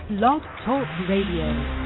Blog Talk Radio.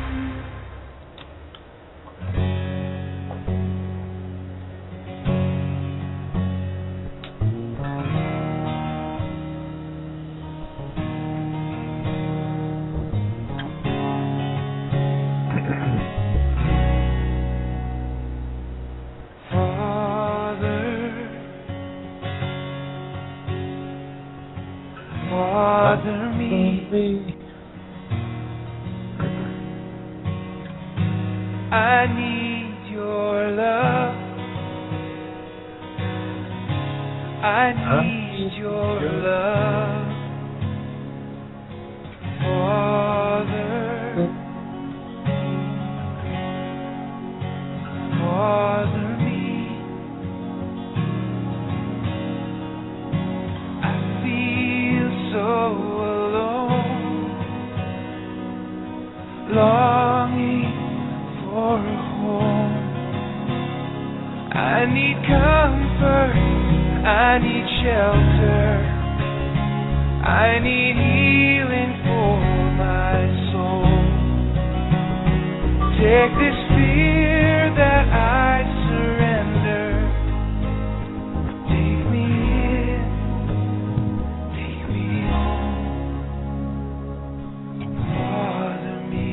I need your love. I need your love. Father, Father me. I feel so alone, longing for a home. I need comfort, I need shelter, I need healing for my soul. Take this fear that I surrender. Take me in, take me home. Father me.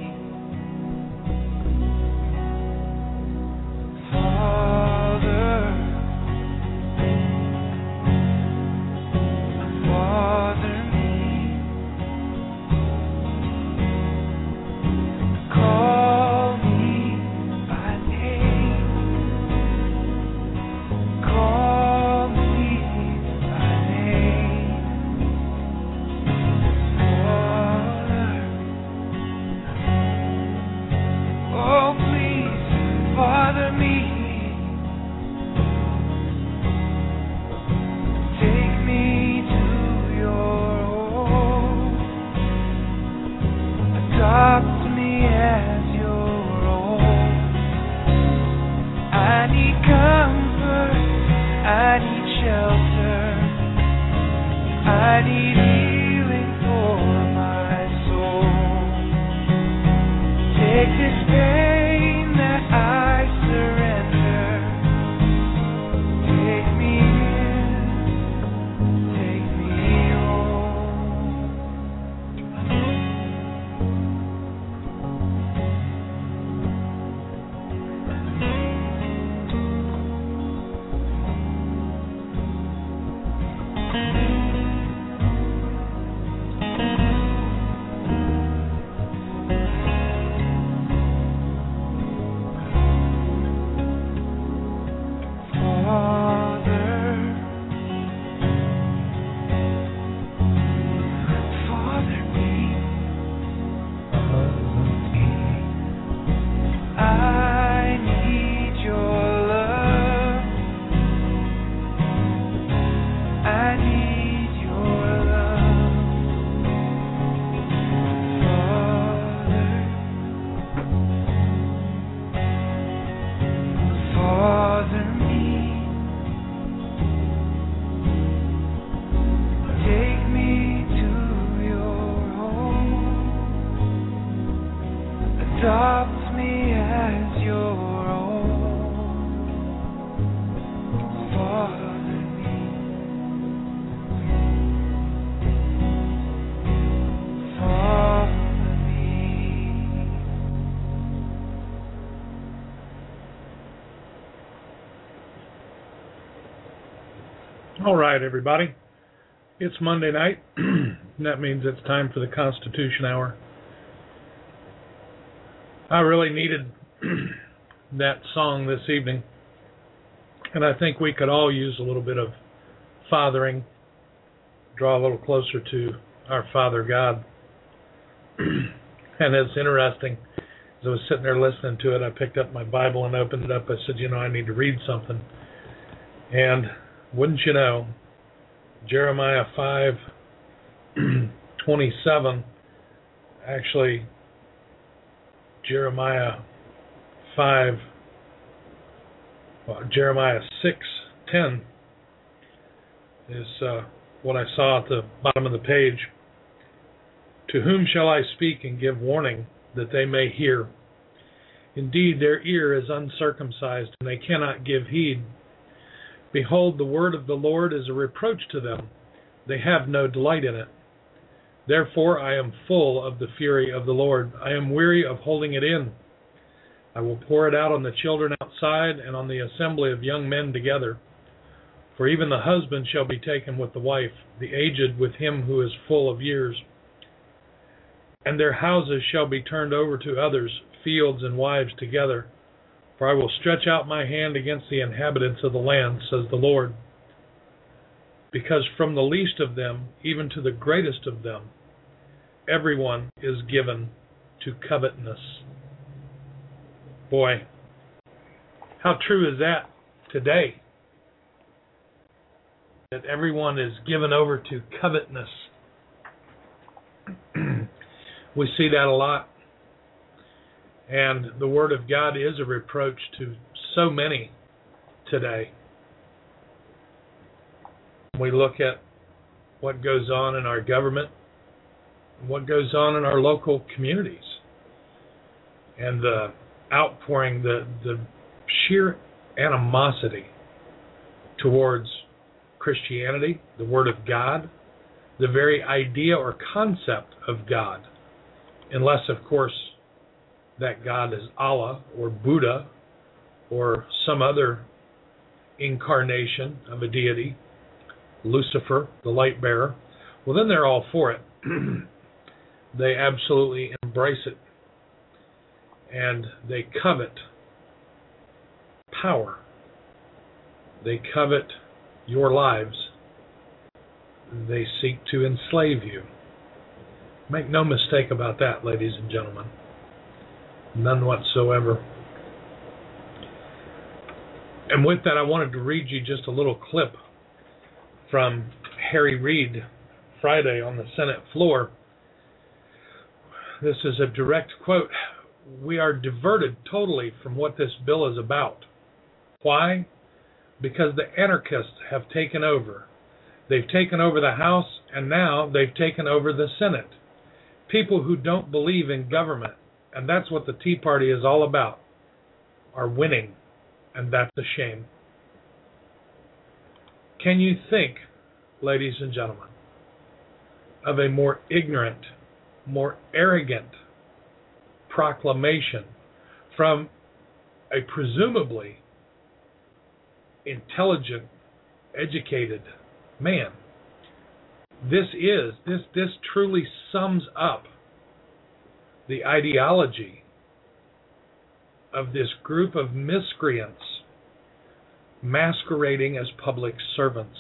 All right, everybody. It's Monday night, and that means it's time for the Constitution Hour. I really needed that song this evening, and I think we could all use a little bit of fathering, draw a little closer to our Father God. And it's interesting, as I was sitting there listening to it, I picked up my Bible and opened it up. I said, I need to read something. And wouldn't you know, Jeremiah 5:27, actually Jeremiah 6:10 is what I saw at the bottom of the page. To whom shall I speak and give warning that they may hear? Indeed, their ear is uncircumcised, and they cannot give heed. Behold, the word of the Lord is a reproach to them. They have no delight in it. Therefore I am full of the fury of the Lord. I am weary of holding it in. I will pour it out on the children outside and on the assembly of young men together. For even the husband shall be taken with the wife, the aged with him who is full of years. And their houses shall be turned over to others, fields and wives together. For I will stretch out my hand against the inhabitants of the land, says the Lord. Because from the least of them, even to the greatest of them, everyone is given to covetousness. Boy, how true is that today? That everyone is given over to covetousness. We see that a lot. And the Word of God is a reproach to so many today. We look at what goes on in our government, what goes on in our local communities, and the outpouring, the sheer animosity towards Christianity, the Word of God, the very idea or concept of God, unless, of course, that God is Allah or Buddha or some other incarnation of a deity, Lucifer, the light bearer. Well, then they're all for it. They absolutely embrace it. And they covet power. They covet your lives. They seek to enslave you. Make no mistake about that, ladies and gentlemen. None whatsoever. And with that, I wanted to read you just a little clip from Harry Reid Friday on the Senate floor. This is a direct quote. We are diverted totally from what this bill is about. Why? Because the anarchists have taken over. They've taken over the House, and now they've taken over the Senate. People who don't believe in government, and that's what the Tea Party is all about, are winning, and that's a shame. Can you think, ladies and gentlemen, of a more ignorant, more arrogant proclamation from a presumably intelligent, educated man? This truly sums up the ideology of this group of miscreants masquerading as public servants.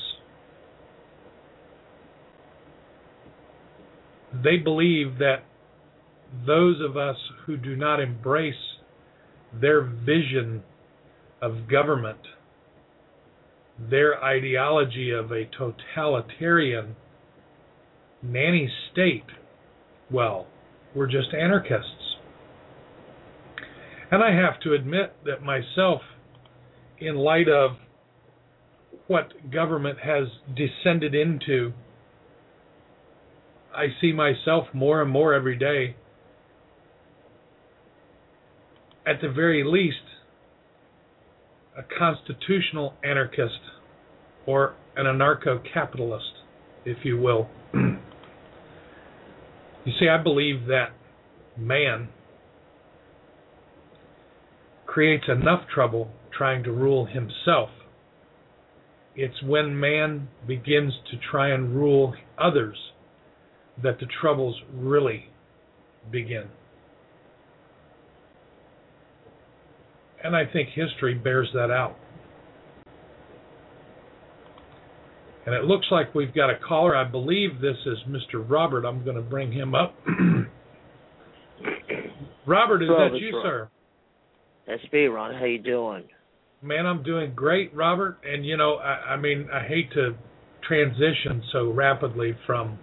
They believe that those of us who do not embrace their vision of government, their ideology of a totalitarian nanny state, well, we're just anarchists. And I have to admit that myself, in light of what government has descended into, I see myself more and more every day, at the very least, a constitutional anarchist or an anarcho-capitalist, if you will. You see, I believe that man creates enough trouble trying to rule himself. It's when man begins to try and rule others that the troubles really begin. And I think history bears that out. And it looks like we've got a caller. I believe this is Mr. Robert. I'm going to bring him up. Robert, is that you, sir? That's me, Ron. How you doing? Man, I'm doing great, Robert. And, you know, I mean, I hate to transition so rapidly from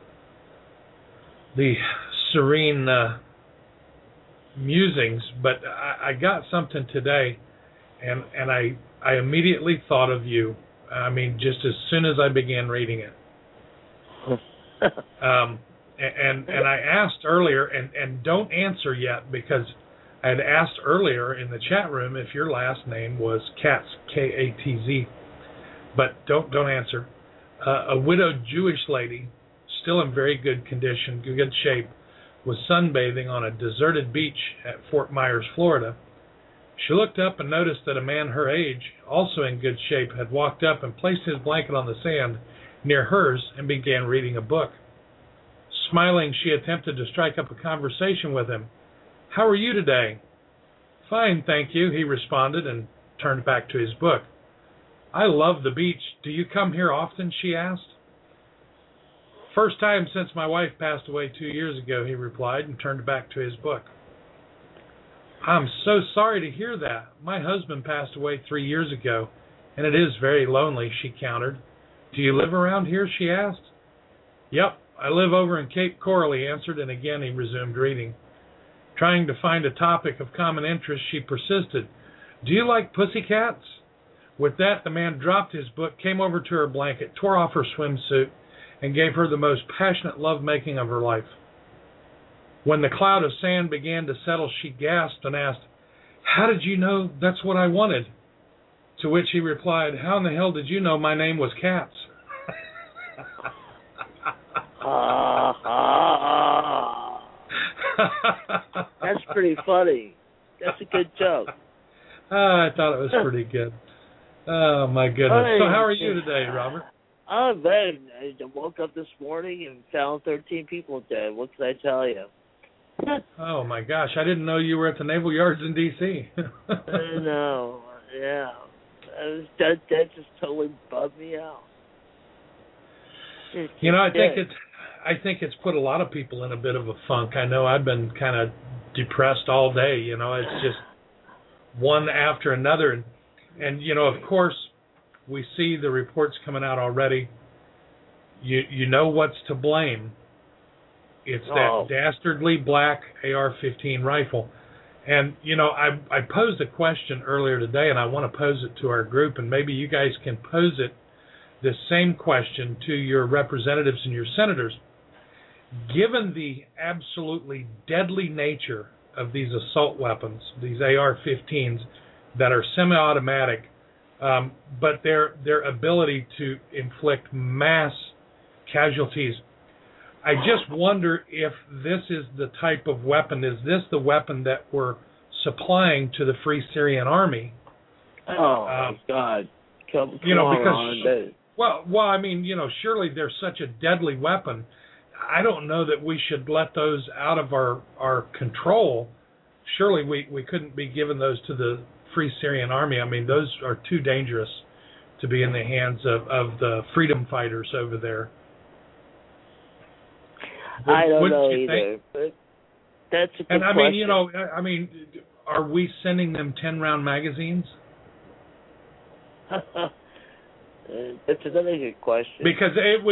the serene musings, but I got something today, and I immediately thought of you. I mean, just as soon as I began reading it. And I asked earlier, and don't answer yet, because I had asked earlier in the chat room if your last name was Katz, K-A-T-Z, but don't answer. A widowed Jewish lady, still in very good condition, good shape, was sunbathing on a deserted beach at Fort Myers, Florida. She looked up and noticed that a man her age, also in good shape, had walked up and placed his blanket on the sand near hers and began reading a book. Smiling, she attempted to strike up a conversation with him. "How are you today?" "Fine, thank you," he responded and turned back to his book. "I love the beach. Do you come here often?" she asked. "First time since my wife passed away 2 years ago," he replied and turned back to his book. "I'm so sorry to hear that. My husband passed away 3 years ago, and it is very lonely," she countered. "Do you live around here?" she asked. "Yep, I live over in Cape Coral," he answered, and again he resumed reading. Trying to find a topic of common interest, she persisted. "Do you like pussycats?" With that, the man dropped his book, came over to her blanket, tore off her swimsuit, and gave her the most passionate lovemaking of her life. When the cloud of sand began to settle, she gasped and asked, "How did you know that's what I wanted?" To which he replied, "How in the hell did you know my name was Katz?" That's pretty funny. That's a good joke. I thought it was pretty good. Oh, my goodness. So how are you today, Robert? Oh, man. I woke up this morning and found 13 people dead. What can I tell you? Oh, my gosh. I didn't know you were at the Naval Yards in D.C. I know. Yeah. That just totally bugged me out. You know, I think it's put a lot of people in a bit of a funk. I know I've been kind of depressed all day. You know, it's just one after another. And you know, of course, we see the reports coming out already. You know what's to blame. It's that dastardly black AR-15 rifle. And, you know, I posed a question earlier today, and I want to pose it to our group, and maybe you guys can pose it, this same question, to your representatives and your senators. Given the absolutely deadly nature of these assault weapons, these AR-15s that are semi-automatic, but their ability to inflict mass casualties, I just wonder if this is the type of weapon, is this the weapon that we're supplying to the Free Syrian Army? Oh, my God. Come you know, because, well, I mean, you know, surely they're such a deadly weapon. I don't know that we should let those out of our control. Surely we couldn't be giving those to the Free Syrian Army. I mean, those are too dangerous to be in the hands of the freedom fighters over there. I don't know either, but that's a good question. And I mean, you know, are we sending them 10-round magazines? That's another good question. Because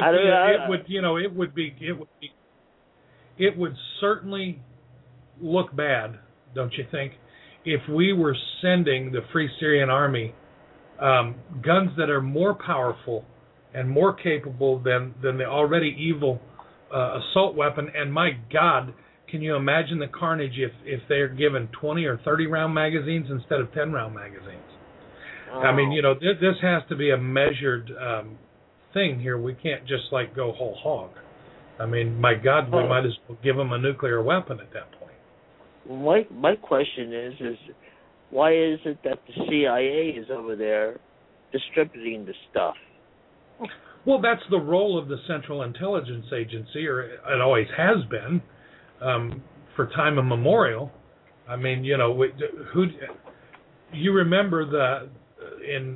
it would certainly look bad, don't you think, if we were sending the Free Syrian Army guns that are more powerful and more capable than the already evil assault weapon. And my God, can you imagine the carnage if they're given 20 or 30 round magazines instead of 10 round magazines? Oh. I mean, you know, this has to be a measured thing here. We can't just like go whole hog. I mean, my God, we might as well give them a nuclear weapon at that point. My question is why is it that the CIA is over there distributing the stuff? Well, that's the role of the Central Intelligence Agency, or it always has been, for time immemorial. I mean, you know, you remember in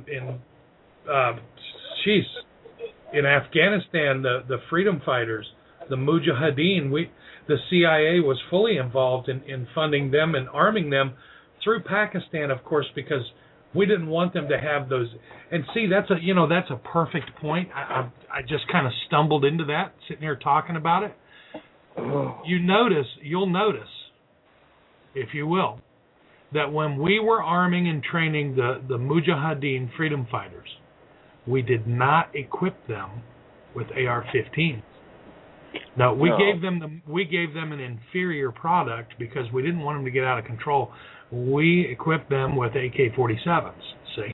Afghanistan, the freedom fighters, the Mujahideen, the CIA was fully involved in funding them and arming them through Pakistan, of course, because we didn't want them to have those. And see, that's a perfect point. I just kind of stumbled into that sitting here talking about it. You'll notice, if you will, that when we were arming and training the Mujahideen freedom fighters, we did not equip them with AR-15s. No, we No. gave them an inferior product because we didn't want them to get out of control. We equipped them with AK-47s. See,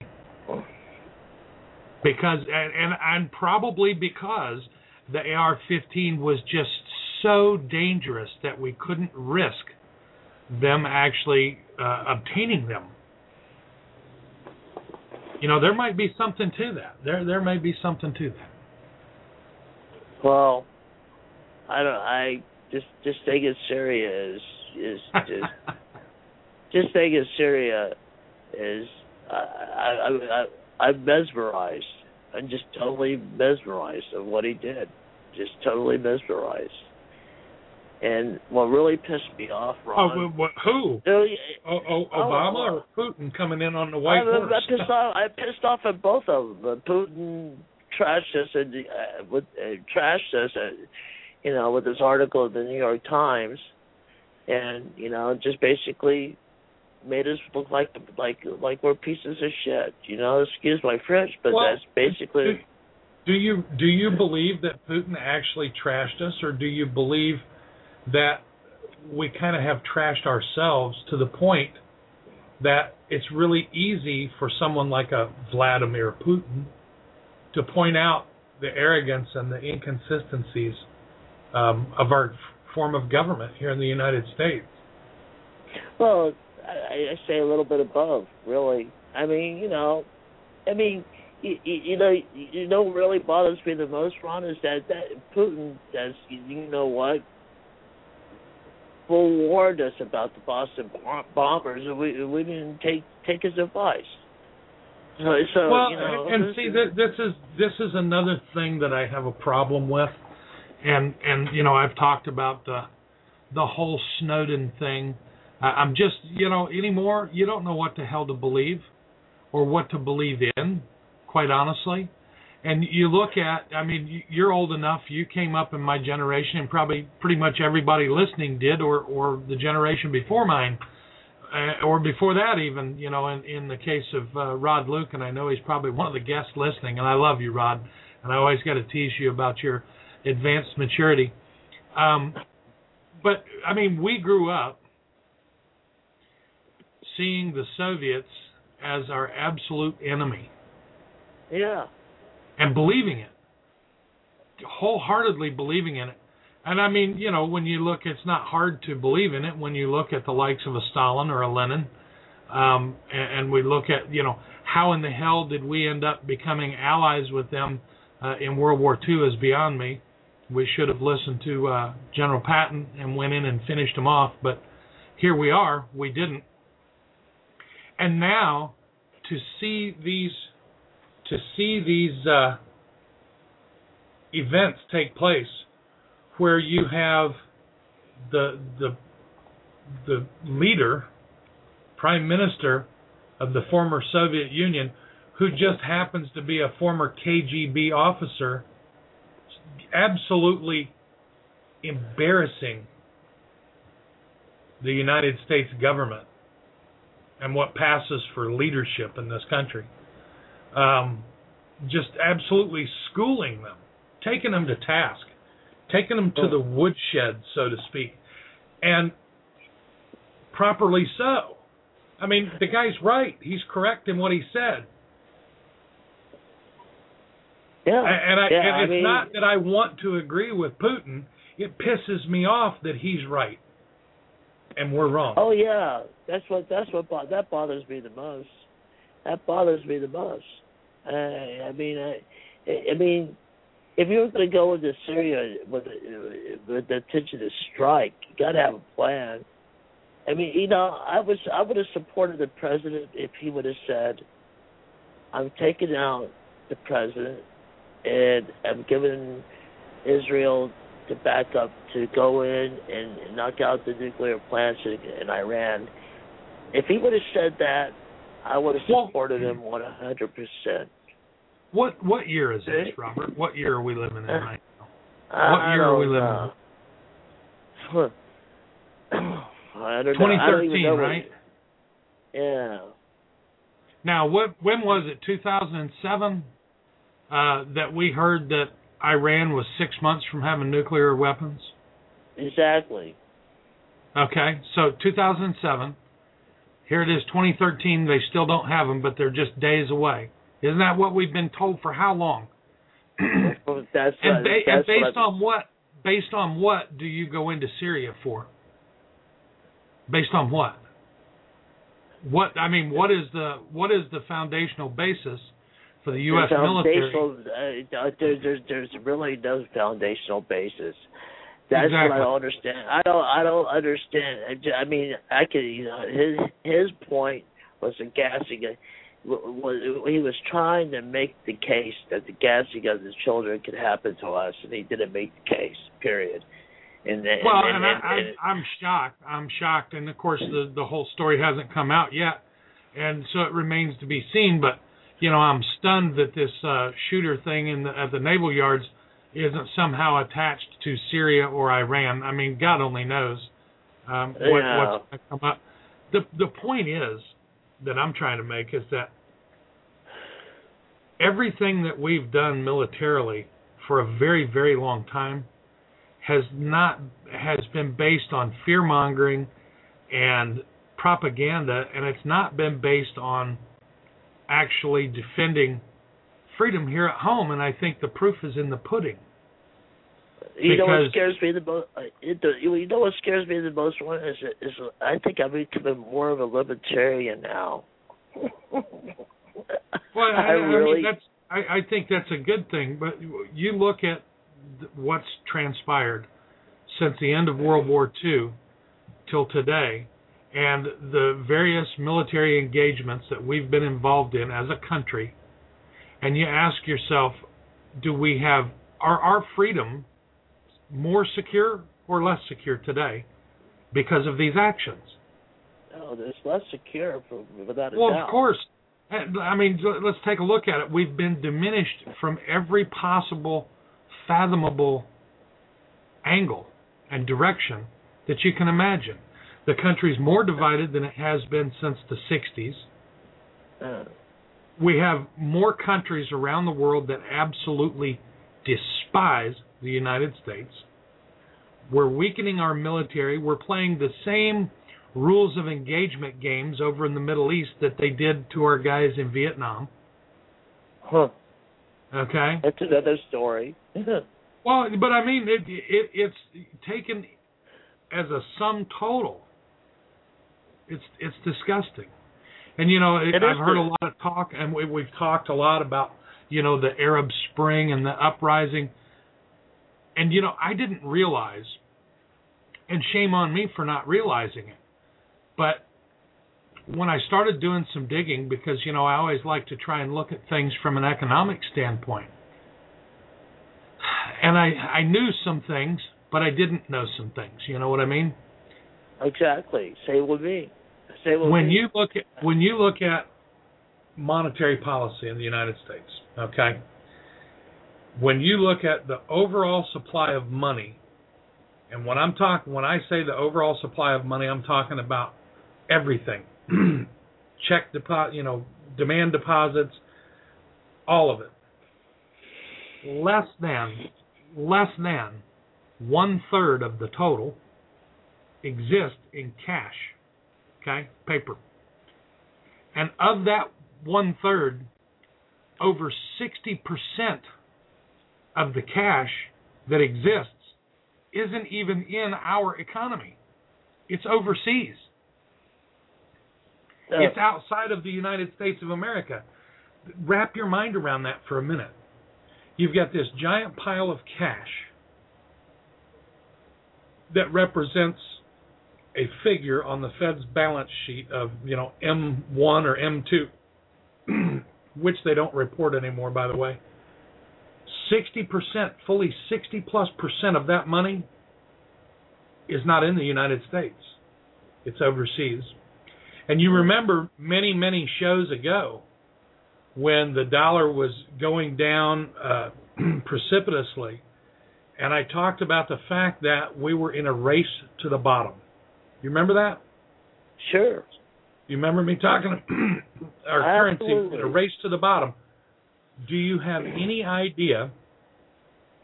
because and probably because the AR-15 was just so dangerous that we couldn't risk them actually obtaining them. You know, there might be something to that. There may be something to that. Well, I just taking Syria is just taking Syria is I'm mesmerized. I'm just totally mesmerized of what he did. Just totally mesmerized. And what really pissed me off, Ron. Oh, who? Obama or Putin coming in on the white horse? I pissed off at both of them. Putin trashed us with his article in the New York Times, and just basically made us look like we're pieces of shit. Excuse my French, but that's basically. Do you believe that Putin actually trashed us, or do you believe that we kind of have trashed ourselves to the point that it's really easy for someone like a Vladimir Putin to point out the arrogance and the inconsistencies of our form of government here in the United States? Well, I say a little bit above, really. I mean, you know what really bothers me the most, Ron, is that Putin does, warned us about the Boston bombers, and we didn't take his advice. So well, and see, this is another thing that I have a problem with, and I've talked about the whole Snowden thing. I'm just anymore you don't know what the hell to believe or what to believe in, quite honestly. And you look at, you're old enough, you came up in my generation, and probably pretty much everybody listening did, or the generation before mine, or before that even, in the case of Rod Luke, and I know he's probably one of the guests listening, and I love you, Rod, and I always got to tease you about your advanced maturity. But, we grew up seeing the Soviets as our absolute enemy. Yeah. And believing it, wholeheartedly believing in it. And when you look, it's not hard to believe in it when you look at the likes of a Stalin or a Lenin, and we look at, how in the hell did we end up becoming allies with them in World War II is beyond me. We should have listened to General Patton and went in and finished them off, but here we are, we didn't. And now to see these events take place, where you have the leader, prime minister of the former Soviet Union, who just happens to be a former KGB officer, absolutely embarrassing the United States government and what passes for leadership in this country. Just absolutely schooling them, taking them to task, taking them to the woodshed, so to speak, and properly so. The guy's right. He's correct in what he said. Yeah. And it's not that I want to agree with Putin. It pisses me off that he's right and we're wrong. Oh yeah, that bothers me the most. That bothers me the most. If you were going to go into Syria with the intention to strike, you got to have a plan. I would have supported the president if he would have said, "I'm taking out the president, and I'm giving Israel the backup to go in and knock out the nuclear plants in Iran." If he would have said that, I would have supported him 100%. What year is this, Robert? What year are we living in right now? What year are we living in? I don't know. 2013, right? Yeah. Now, when was it? 2007 that we heard that Iran was 6 months from having nuclear weapons? Exactly. Okay, so 2007. Here it is, 2013. They still don't have them, but they're just days away. Isn't that what we've been told for how long? That's and based what on what? Based on what do you go into Syria for? Based on what? What is the foundational basis for the U.S. military? There's really no foundational basis. That's exactly. what I don't understand. I don't understand. I mean, I could, his point was the gassing. He was trying to make the case that the gassing of the children could happen to us, and he didn't make the case. Period. I'm shocked. I'm shocked, and of course the whole story hasn't come out yet, and so it remains to be seen. But I'm stunned that this shooter thing at the naval yards isn't somehow attached to Syria or Iran. I mean, God only knows what's going to come up. The point is that I'm trying to make is that everything that we've done militarily for a very, very long time has been based on fear-mongering and propaganda, and it's not been based on actually defending freedom here at home, and I think the proof is in the pudding. You know what scares me the most? You know what scares me the most? One is I think I'm becoming more of a libertarian now. Well, I think that's a good thing, but you look at what's transpired since the end of World War II till today, and the various military engagements that we've been involved in as a country, and you ask yourself, are our freedom more secure or less secure today because of these actions? No, it's less secure, without a doubt. Well, of course. I mean, let's take a look at it. We've been diminished from every possible fathomable angle and direction that you can imagine. The country's more divided than it has been since the 60s. We have more countries around the world that absolutely despise the United States. We're weakening our military. We're playing the same rules of engagement games over in the Middle East that they did to our guys in Vietnam. Huh. Okay? That's another story. Well, but I mean, it's taken as a sum total. It's disgusting. And, I've heard a lot of talk, and we've talked a lot about, the Arab Spring and the uprising. And, I didn't realize, and shame on me for not realizing it, but when I started doing some digging, because, I always like to try and look at things from an economic standpoint, and I knew some things, but I didn't know some things. You know what I mean? Exactly. Say it with me. When you look at monetary policy in the United States, okay? When you look at the overall supply of money, and when I say the overall supply of money, I'm talking about everything. Check deposit, demand deposits, all of it. Less than 1/3 of the total exists in cash, okay, paper. And of that 1/3, over 60% of the cash that exists isn't even in our economy. It's overseas. It's outside of the United States of America. Wrap your mind around that for a minute. You've got this giant pile of cash that represents a figure on the Fed's balance sheet of, M1 or M2, which they don't report anymore, by the way. 60%, fully 60+% of that money is not in the United States. It's overseas. And you remember many, many shows ago when the dollar was going down precipitously, and I talked about the fact that we were in a race to the bottom. You remember that? Sure. You remember me talking our currency in a race to the bottom? Do you have any idea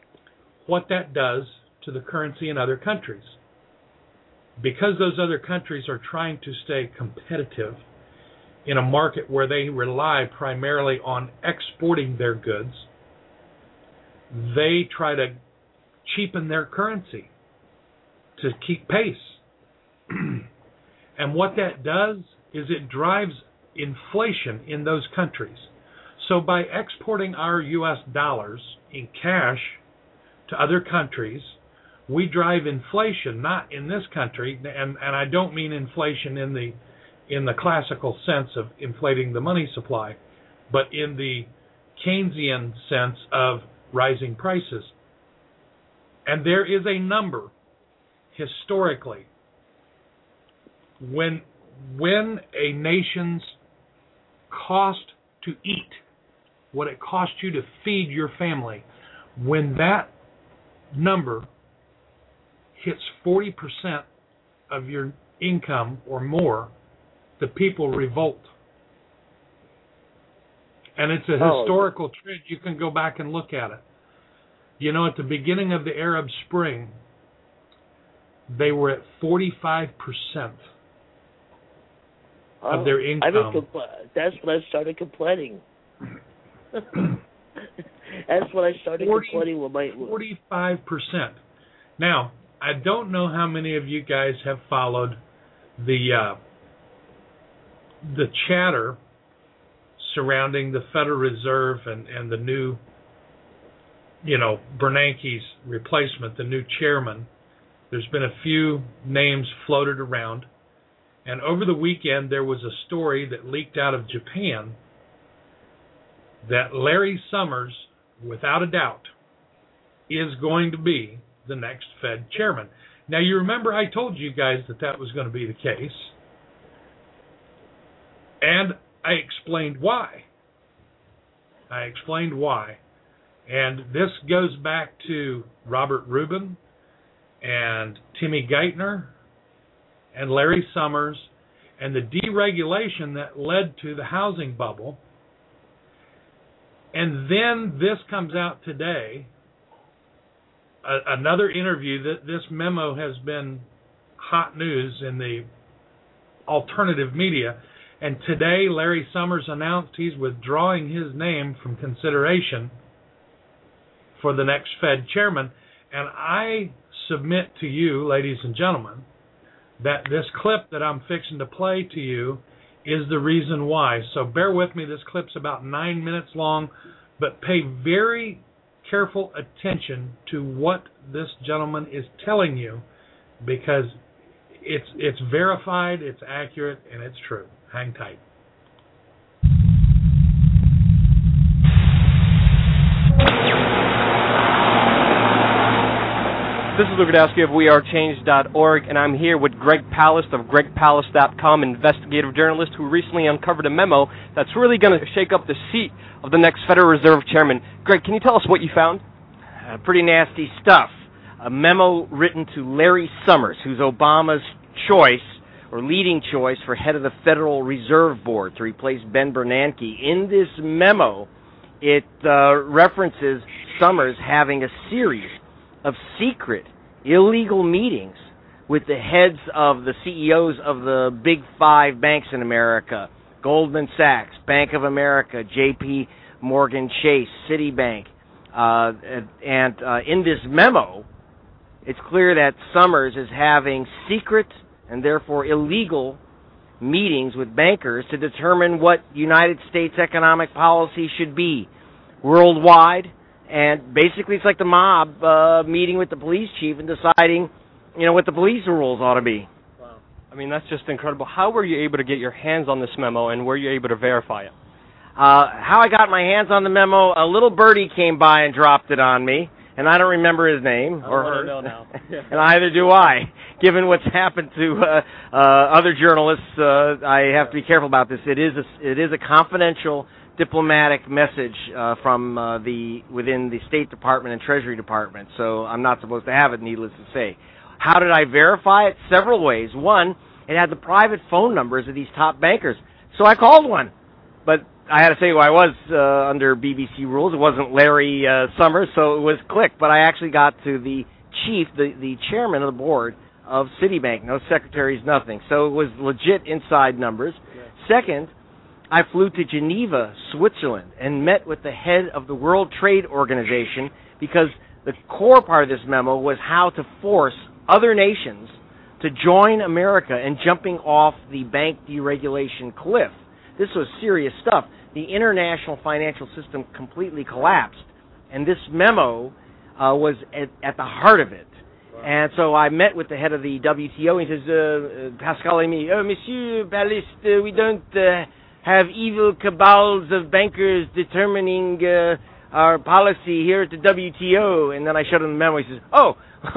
what that does to the currency in other countries. Because those other countries are trying to stay competitive in a market where they rely primarily on exporting their goods, they try to cheapen their currency to keep pace. And what that does is it drives inflation in those countries. So by exporting our U.S. dollars in cash to other countries, we drive inflation, not in this country, and I don't mean inflation in the classical sense of inflating the money supply, but in the Keynesian sense of rising prices. And there is a number historically when a nation's cost to eat, what it costs you to feed your family, when that number hits 40% of your income or more, the people revolt. And it's a historical trend. You can go back and look at it. You know, at the beginning of the Arab Spring, they were at 45% of their income. That's when I started complaining. That's when I started complaining with my 45%. Now, I don't know how many of you guys have followed the chatter surrounding the Federal Reserve and the new, Bernanke's replacement, the new chairman. There's been a few names floated around. And over the weekend, there was a story that leaked out of Japan that Larry Summers, without a doubt, is going to be the next Fed chairman. Now, you remember I told you guys that was going to be the case. And I explained why. And this goes back to Robert Rubin and Timmy Geithner and Larry Summers and the deregulation that led to the housing bubble. And then this comes out today, another interview. That this memo has been hot news in the alternative media. And today, Larry Summers announced he's withdrawing his name from consideration for the next Fed chairman. And I submit to you, ladies and gentlemen, that this clip that I'm fixing to play to you is the reason why. So bear with me. This clip's about 9 minutes long, but pay very careful attention to what this gentleman is telling you, because it's verified, it's accurate, and it's true. Hang tight. This is Luke Radowski of WeAreChange.org, and I'm here with Greg Palast of GregPalast.com, investigative journalist who recently uncovered a memo that's really going to shake up the seat of the next Federal Reserve chairman. Greg, can you tell us what you found? Pretty nasty stuff. A memo written to Larry Summers, who's Obama's choice, or leading choice, for head of the Federal Reserve Board to replace Ben Bernanke. In this memo, it references Summers having a series of secret, illegal meetings with the heads of the CEOs of the big five banks in America: Goldman Sachs, Bank of America, J.P. Morgan Chase, Citibank. And in this memo, it's clear that Summers is having secret and therefore illegal meetings with bankers to determine what United States economic policy should be worldwide. And basically, it's like the mob meeting with the police chief and deciding, what the police rules ought to be. Wow. I mean, that's just incredible. How were you able to get your hands on this memo, and were you able to verify it? How I got my hands on the memo, a little birdie came by and dropped it on me, and I don't remember his name or her. I don't know now. And either do I. Given what's happened to other journalists, I have to be careful about this. It is a confidential diplomatic message from within the State Department and Treasury Department, so I'm not supposed to have it, needless to say. How did I verify it? Several ways. One, it had the private phone numbers of these top bankers, so I called one. But I had to say who I was under BBC rules. It wasn't Larry Summers, so it was Click. But I actually got to the chief, the chairman of the board of Citibank. No secretaries, nothing. So it was legit inside numbers. Second, I flew to Geneva, Switzerland, and met with the head of the World Trade Organization because the core part of this memo was how to force other nations to join America in jumping off the bank deregulation cliff. This was serious stuff. The international financial system completely collapsed, and this memo was at the heart of it. And so I met with the head of the WTO, and he says, Pascal Lamy, Monsieur Ballist, we don't have evil cabals of bankers determining our policy here at the WTO. And then I showed him the memo. He says, oh,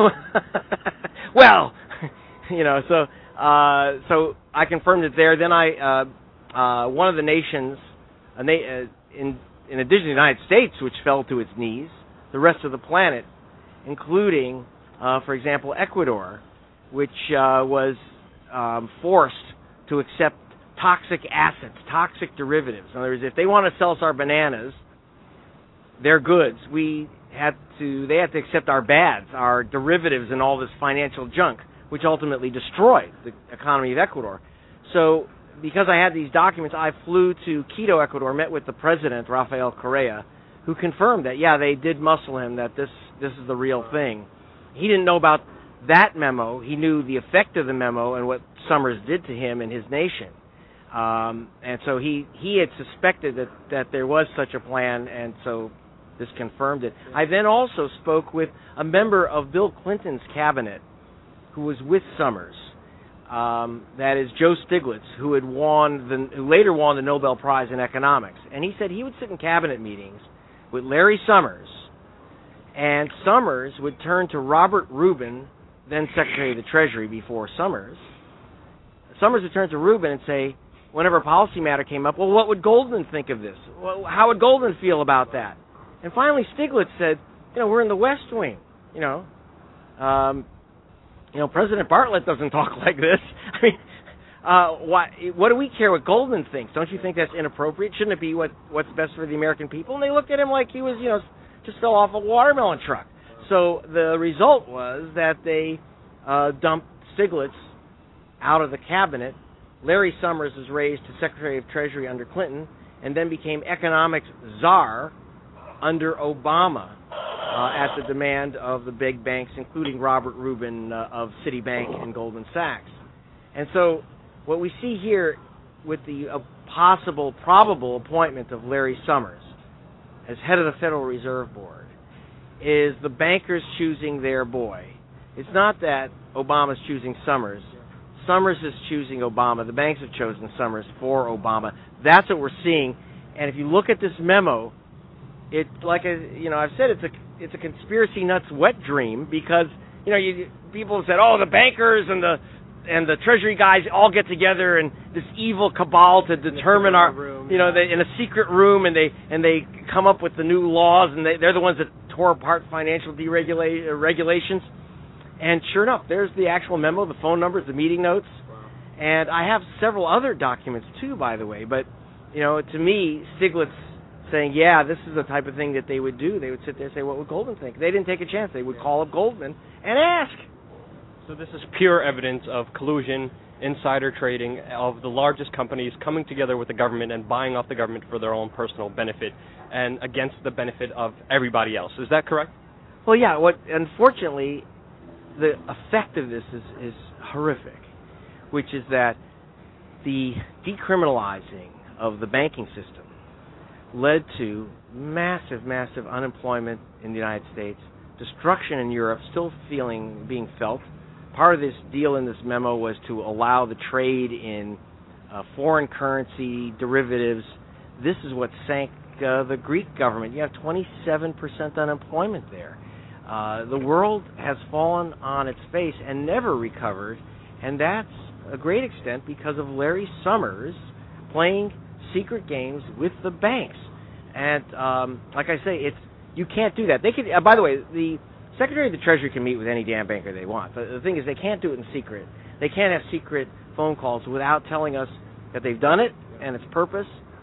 well, so I confirmed it there. Then one of the nations, in addition to the United States, which fell to its knees, the rest of the planet, including, for example, Ecuador, which was forced to accept toxic assets, toxic derivatives. In other words, if they want to sell us our bananas, their goods, they had to accept our bads, our derivatives, and all this financial junk, which ultimately destroyed the economy of Ecuador. So, because I had these documents, I flew to Quito, Ecuador, met with the president, Rafael Correa, who confirmed that, yeah, they did muscle him, that this is the real thing. He didn't know about that memo. He knew the effect of the memo and what Summers did to him and his nation. And so he had suspected that there was such a plan, and so this confirmed it. I then also spoke with a member of Bill Clinton's cabinet who was with Summers. That is Joe Stiglitz, who later won the Nobel Prize in Economics. And he said he would sit in cabinet meetings with Larry Summers, and Summers would turn to Robert Rubin, then Secretary of the Treasury before Summers. Summers would turn to Rubin and say, whenever a policy matter came up, well, what would Goldman think of this? Well, how would Goldman feel about that? And finally, Stiglitz said, we're in the West Wing. President Bartlett doesn't talk like this. I mean, what do we care what Goldman thinks? Don't you think that's inappropriate? Shouldn't it be what's best for the American people? And they looked at him like he was, just fell off a watermelon truck. So the result was that they dumped Stiglitz out of the cabinet. Larry Summers was raised to Secretary of Treasury under Clinton, and then became economics czar under Obama at the demand of the big banks, including Robert Rubin of Citibank and Goldman Sachs. And so what we see here with the probable appointment of Larry Summers as head of the Federal Reserve Board is the bankers choosing their boy. It's not that Obama's choosing Summers. Summers is choosing Obama. The banks have chosen Summers for Obama. That's what we're seeing. And if you look at this memo, it's like I've said, it's a conspiracy nuts wet dream, because people have said, the bankers and the Treasury guys all get together and this evil cabal to determine in a secret room, and they come up with the new laws, and they're the ones that tore apart financial regulations. And sure enough, there's the actual memo, the phone numbers, the meeting notes, and I have several other documents too, by the way. But to me, Stiglitz saying, yeah, this is the type of thing that they would do. They would sit there and say, what would Goldman think? They didn't take a chance. They would call up Goldman and ask. So this is pure evidence of collusion, insider trading, of the largest companies coming together with the government and buying off the government for their own personal benefit and against the benefit of everybody else. Is that correct? Well, yeah. Unfortunately, the effect of this is horrific, which is that the decriminalizing of the banking system led to massive, massive unemployment in the United States, destruction in Europe, still being felt. Part of this deal in this memo was to allow the trade in foreign currency derivatives. This is what sank the Greek government. You have 27% unemployment there. The world has fallen on its face and never recovered, and that's a great extent because of Larry Summers playing secret games with the banks. And like I say, you can't do that. They can. By the way, the Secretary of the Treasury can meet with any damn banker they want. But the thing is, they can't do it in secret. They can't have secret phone calls without telling us that they've done it and its purpose.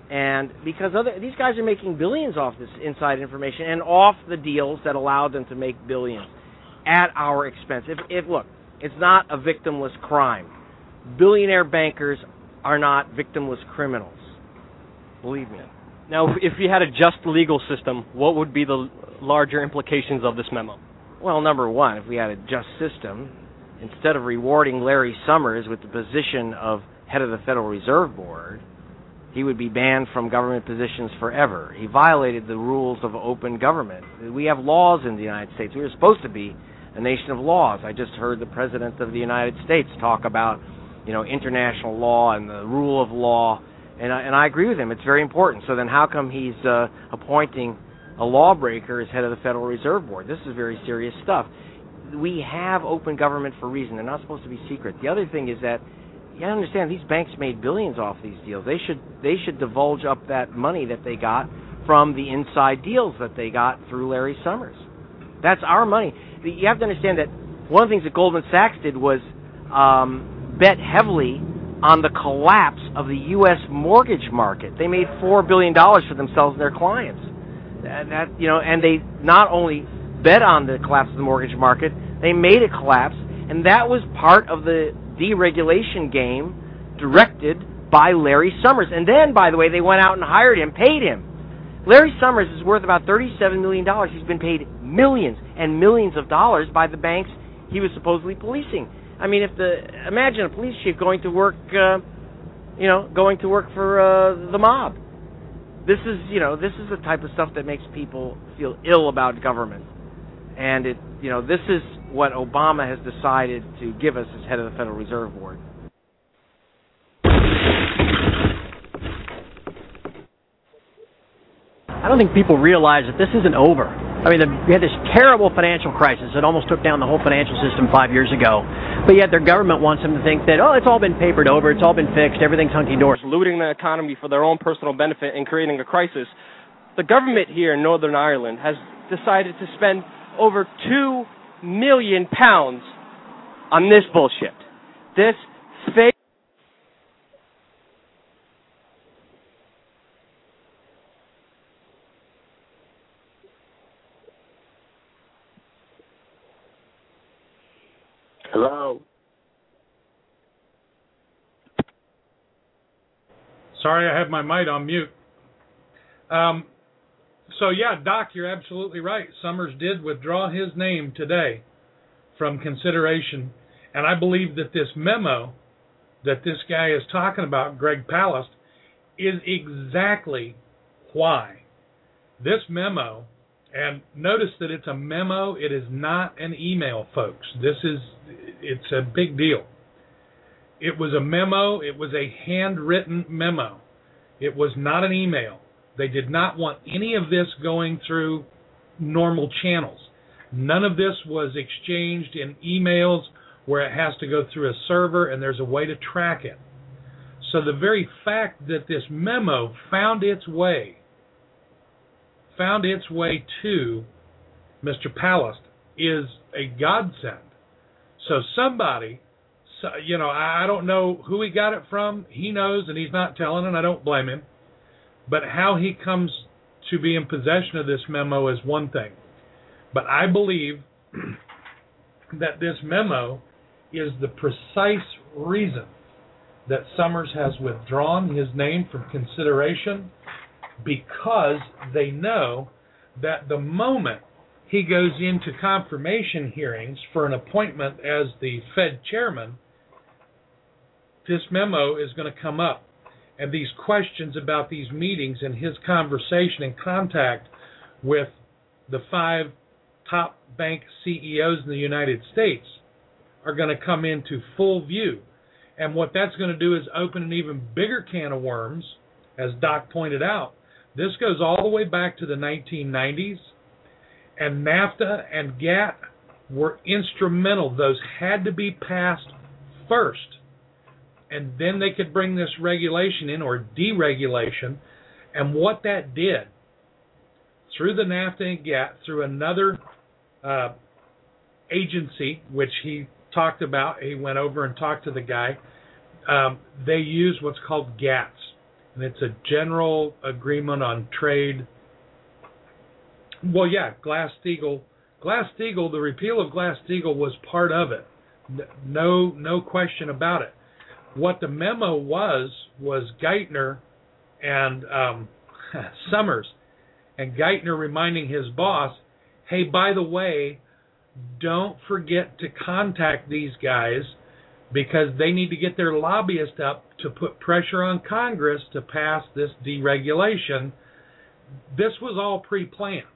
And because these guys are making billions off this inside information and off the deals that allowed them to make billions at our expense. Look, it's not a victimless crime. Billionaire bankers are not victimless criminals. Believe me. Now, if you had a just legal system, what would be the larger implications of this memo? Well, number one, if we had a just system, instead of rewarding Larry Summers with the position of head of the Federal Reserve Board, he would be banned from government positions forever. He violated the rules of open government. We have laws in the United States. We are supposed to be a nation of laws. I just heard the President of the United States talk about, international law and the rule of law, and I agree with him. It's very important. So then how come he's appointing a lawbreaker as head of the Federal Reserve Board? This is very serious stuff. We have open government for a reason. They're not supposed to be secret. The other thing is that you gotta understand, these banks made billions off these deals. They should divulge up that money that they got from the inside deals that they got through Larry Summers. That's our money. You have to understand that one of the things that Goldman Sachs did was bet heavily on the collapse of the U.S. mortgage market. They made $4 billion for themselves and their clients. And they not only bet on the collapse of the mortgage market, they made it collapse, and that was part of the deregulation game directed by Larry Summers. And then, by the way, they went out and hired him, paid him. Larry Summers is worth about $37 million. He's been paid millions and millions of dollars by the banks he was supposedly policing. I mean, imagine a police chief going to work, for the mob. This is the type of stuff that makes people feel ill about government. And this is what Obama has decided to give us as head of the Federal Reserve Board. I don't think people realize that this isn't over. I mean, we had this terrible financial crisis that almost took down the whole financial system 5 years ago. But yet their government wants them to think that, it's all been papered over, it's all been fixed, everything's hunky-dory. Looting the economy for their own personal benefit and creating a crisis. The government here in Northern Ireland has decided to spend over £2 million on this bullshit. This fake. Hello? Sorry, I had my mic on mute. So, yeah, Doc, you're absolutely right. Summers did withdraw his name today from consideration. And I believe that this memo that this guy is talking about, Greg Palast, is exactly why. This memo, and notice that it's a memo, it is not an email, folks. It's a big deal. It was a memo, it was a handwritten memo. It was not an email. They did not want any of this going through normal channels. None of this was exchanged in emails where it has to go through a server and there's a way to track it. So the very fact that this memo found its way to Mr. Palast is a godsend. So somebody, I don't know who he got it from. He knows and he's not telling, and I don't blame him. But how he comes to be in possession of this memo is one thing. But I believe that this memo is the precise reason that Summers has withdrawn his name from consideration, because they know that the moment he goes into confirmation hearings for an appointment as the Fed chairman, this memo is going to come up. And these questions about these meetings and his conversation and contact with the 5 top bank CEOs in the United States are going to come into full view. And what that's going to do is open an even bigger can of worms, as Doc pointed out. This goes all the way back to the 1990s, and NAFTA and GATT were instrumental. Those had to be passed first. And then they could bring this regulation in, or deregulation. And what that did, through the NAFTA and GATT, through another agency, which he talked about, he went over and talked to the guy, they use what's called GATS. and it's a general agreement on trade. Well, yeah, Glass-Steagall. Glass-Steagall, the repeal of Glass-Steagall was part of it. No question about it. What the memo was Geithner and Summers, and Geithner reminding his boss, hey, by the way, don't forget to contact these guys because they need to get their lobbyist up to put pressure on Congress to pass this deregulation. This was all pre-planned.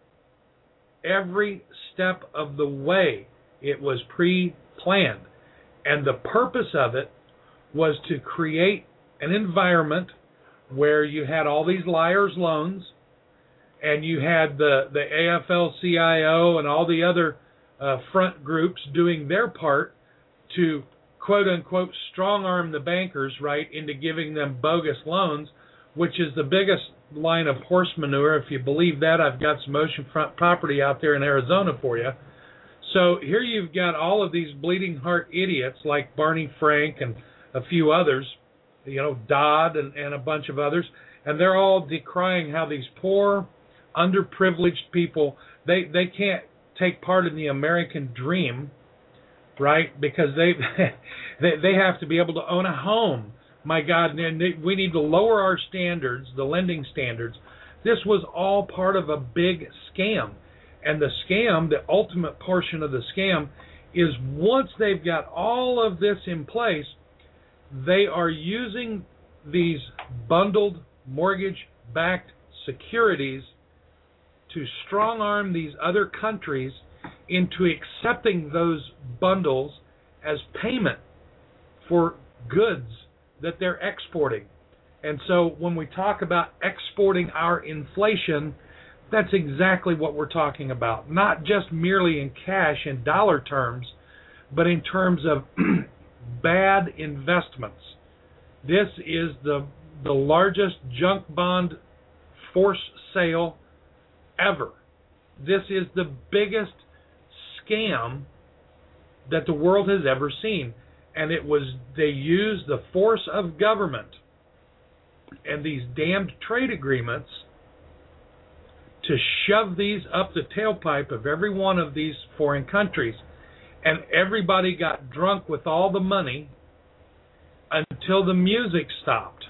Every step of the way, it was pre-planned. And the purpose of it was to create an environment where you had all these liars' loans, and you had the AFL-CIO and all the other front groups doing their part to quote-unquote strong-arm the bankers, right, into giving them bogus loans, which is the biggest line of horse manure. If you believe that, I've got some oceanfront property out there in Arizona for you. So here you've got all of these bleeding heart idiots like Barney Frank and a few others, Dodd and a bunch of others, and they're all decrying how these poor, underprivileged people, they can't take part in the American dream, right? Because they have to be able to own a home. My God, we need to lower our standards, the lending standards. This was all part of a big scam. And the scam, the ultimate portion of the scam, is once they've got all of this in place, they are using these bundled mortgage-backed securities to strong-arm these other countries into accepting those bundles as payment for goods that they're exporting. And so when we talk about exporting our inflation, that's exactly what we're talking about. Not just merely in cash in dollar terms, but in terms of bad investments. This is the largest junk bond force sale ever. This is the biggest scam that the world has ever seen. And they used the force of government and these damned trade agreements to shove these up the tailpipe of every one of these foreign countries. And everybody got drunk with all the money until the music stopped.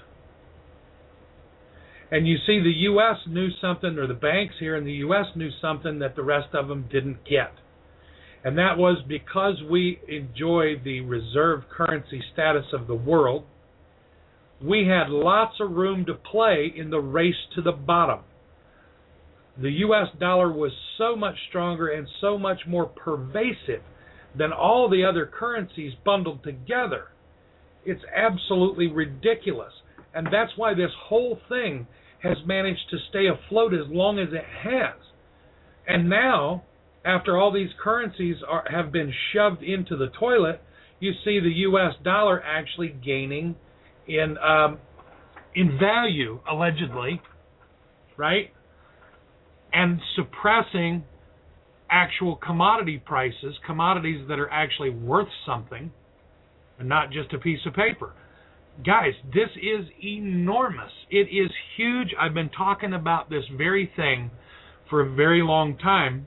And you see, the U.S. knew something, or the banks here in the U.S. knew something that the rest of them didn't get. And that was because we enjoy the reserve currency status of the world, we had lots of room to play in the race to the bottom. The U.S. dollar was so much stronger and so much more pervasive than all the other currencies bundled together. It's absolutely ridiculous. And that's why this whole thing has managed to stay afloat as long as it has. And now, after all these currencies have been shoved into the toilet, you see the U.S. dollar actually gaining in value, allegedly, right? And suppressing actual commodity prices, commodities that are actually worth something, and not just a piece of paper. Guys, this is enormous. It is huge. I've been talking about this very thing for a very long time.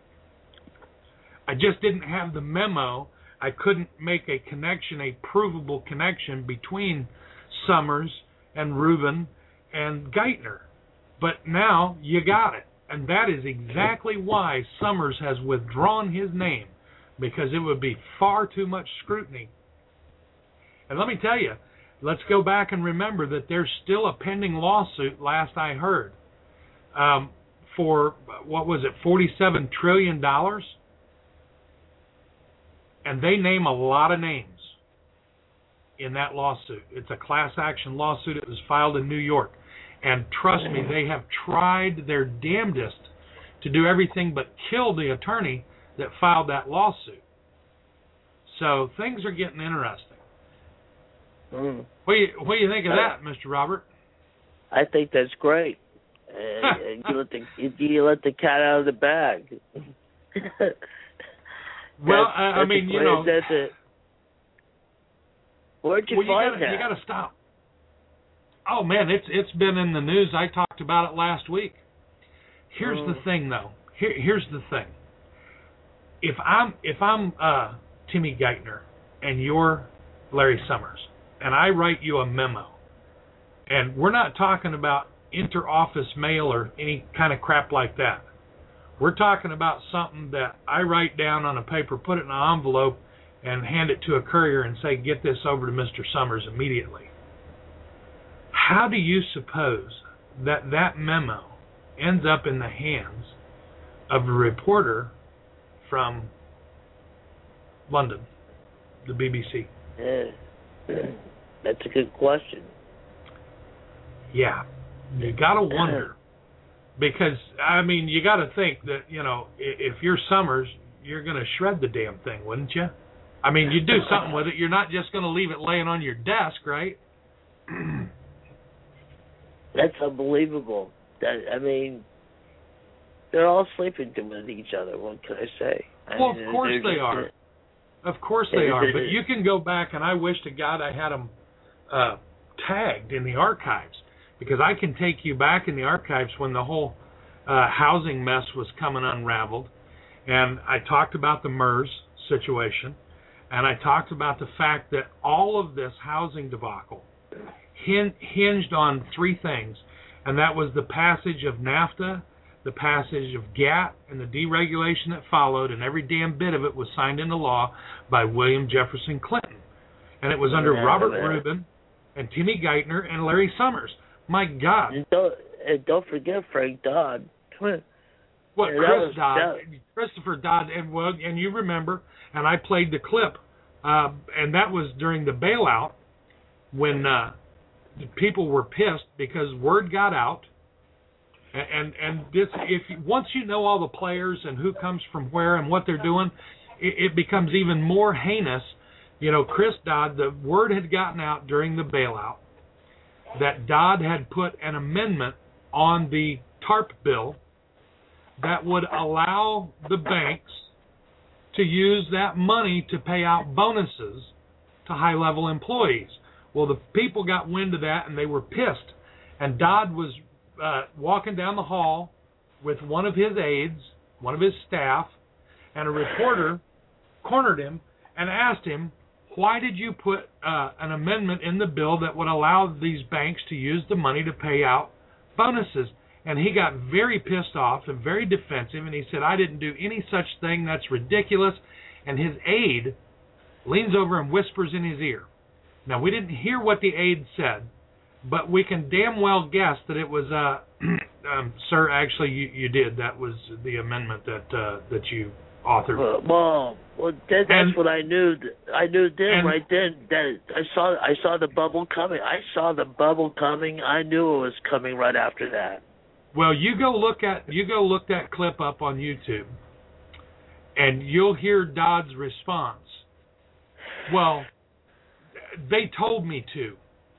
I just didn't have the memo. I couldn't make a connection, a provable connection between Summers and Rubin and Geithner. But now you got it. And that is exactly why Summers has withdrawn his name, because it would be far too much scrutiny. And let me tell you, let's go back and remember that there's still a pending lawsuit, last I heard, for, what was it, $47 trillion? And they name a lot of names in that lawsuit. It's a class action lawsuit. It was filed in New York. And trust me, they have tried their damnedest to do everything but kill the attorney that filed that lawsuit. So things are getting interesting. What do you think of that, Mr. Robert? I think that's great. You let the cat out of the bag. Well, I mean, you know. Where'd you find that? You got to stop. Oh man, it's been in the news. I talked about it last week. Here's the thing, though. Here's the thing. If I'm Timmy Geithner and you're Larry Summers, and I write you a memo, and we're not talking about inter-office mail or any kind of crap like that. We're talking about something that I write down on a paper, put it in an envelope, and hand it to a courier and say, get this over to Mr. Summers immediately. How do you suppose that memo ends up in the hands of a reporter from London, the BBC? That's a good question. Yeah, you got to wonder. Because, I mean, you got to think that, you know, if you're Summers, you're going to shred the damn thing, wouldn't you? I mean, you do something with it. You're not just going to leave it laying on your desk, right? That's unbelievable. I mean, they're all sleeping with each other. What can I say? Well, of course they are. Of course they are. But you can go back, and I wish to God I had them tagged in the archives, because I can take you back in the archives when the whole housing mess was coming unraveled. And I talked about the MERS situation, and I talked about the fact that all of this housing debacle hinged on three things, and that was the passage of NAFTA, the passage of GATT, and the deregulation that followed, and every damn bit of it was signed into law by William Jefferson Clinton. And it was under Robert Rubin and Timmy Geithner and Larry Summers. My God. And don't forget Frank Dodd. What, Chris Dodd, Christopher Dodd, and you remember, and I played the clip, and that was during the bailout when people were pissed because word got out, and this, once you know all the players and who comes from where and what they're doing, it becomes even more heinous. You know, Chris Dodd, the word had gotten out during the bailout that Dodd had put an amendment on the TARP bill that would allow the banks to use that money to pay out bonuses to high-level employees. Well, the people got wind of that, and they were pissed. And Dodd was walking down the hall with one of his aides, one of his staff, and a reporter cornered him and asked him, why did you put an amendment in the bill that would allow these banks to use the money to pay out bonuses? And he got very pissed off and very defensive, and he said, I didn't do any such thing. That's ridiculous. And his aide leans over and whispers in his ear. Now, we didn't hear what the aide said, but we can damn well guess that it was, sir, actually, you did. That was the amendment that you authored. Well, that's what I knew. I knew then, right then, that I saw the bubble coming. I saw the bubble coming. I knew it was coming right after that. Well, you go look that clip up on YouTube, and you'll hear Dodd's response. Well, they told me to.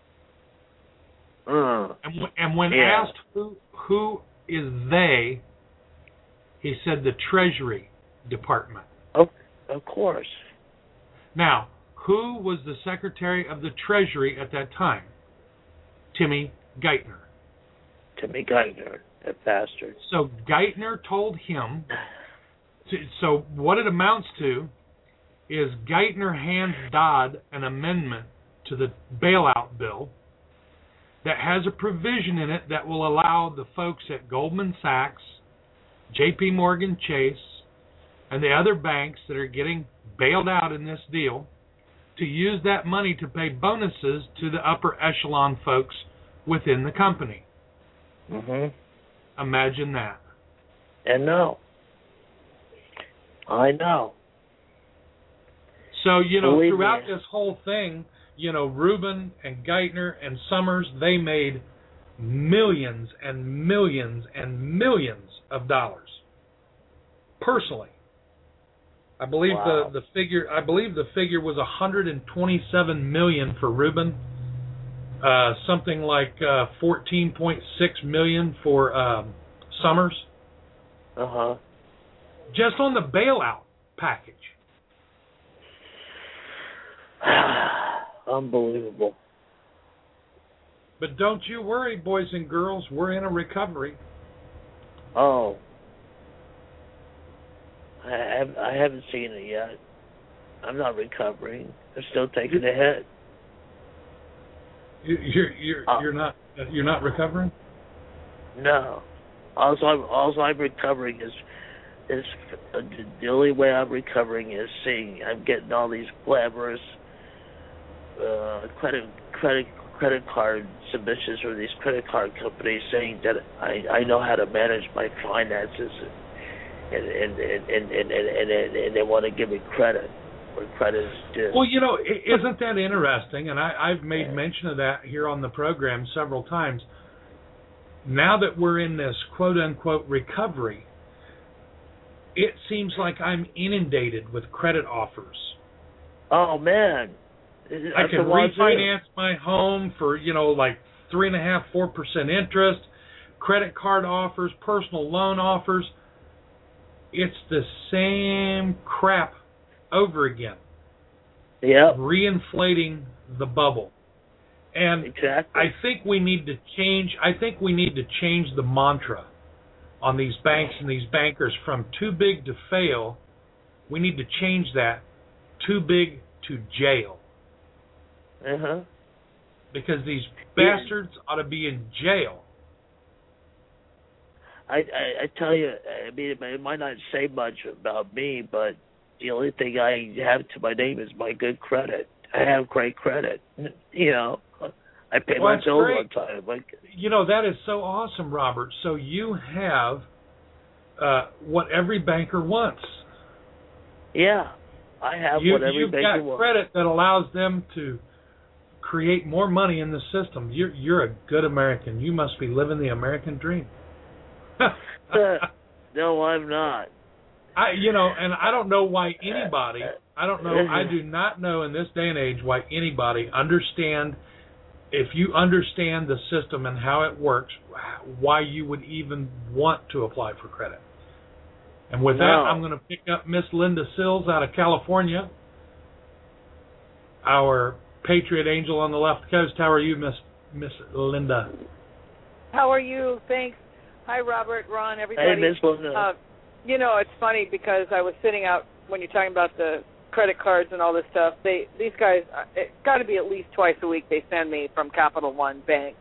And when asked who is they, he said the Treasury Department. Oh, of course. Now, who was the Secretary of the Treasury at that time? Timmy Geithner. Timmy Geithner, that bastard. So Geithner told him. So what it amounts to is Geithner hands Dodd an amendment to the bailout bill that has a provision in it that will allow the folks at Goldman Sachs, J.P. Morgan Chase, and the other banks that are getting bailed out in this deal to use that money to pay bonuses to the upper echelon folks within the company. Mm-hmm. Imagine that. I know. So, you know, throughout this whole thing, you know, Rubin and Geithner and Summers, they made millions and millions and millions of dollars. Personally. I believe the figure was 127 million for Rubin, something like 14.6 million for Summers. Just on the bailout package. Unbelievable. But don't you worry, boys and girls. We're in a recovery. Oh. I haven't seen it yet. I'm not recovering. I'm still taking a hit. You're not recovering? No. All I'm recovering is the only way I'm recovering is seeing I'm getting all these glamorous credit card submissions from these credit card companies saying that I know how to manage my finances and they want to give me credit where credit is due. Well, you know, isn't that interesting? And I've made mention of that here on the program several times. Now that we're in this quote-unquote recovery, it seems like I'm inundated with credit offers. Oh, man. I can refinance my home for, like 3.5%, 4% interest, credit card offers, personal loan offers. It's the same crap over again. Yeah. Reinflating the bubble. And exactly. I think we need to change the mantra on these banks and these bankers from too big to fail. We need to change that too big to jail. Uh-huh. Because these bastards ought to be in jail. I tell you, I mean, it might not say much about me, but the only thing I have to my name is my good credit. I have great credit. I pay my bills on time. That is so awesome, Robert. So you have what every banker wants. Yeah, I have what every banker wants. You've got credit that allows them to create more money in the system. You're a good American. You must be living the American dream. No, I'm not. And I don't know why anybody, I do not know in this day and age why anybody if you understand the system and how it works, why you would even want to apply for credit. And with that, I'm going to pick up Miss Linda Sills out of California, our Patriot Angel on the left coast. How are you, Miss Linda? How are you? Thanks. Hi, Robert, Ron, everybody. Hey, Miss Linda. It's funny because I was sitting out when you're talking about the credit cards and all this stuff. These guys, it's got to be at least twice a week they send me from Capital One Bank.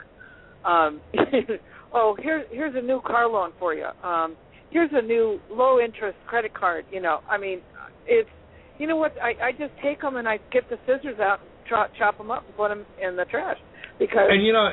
Here's a new car loan for you. Here's a new low interest credit card. It's I just take them and I get the scissors out, and chop them up, and put them in the trash. Because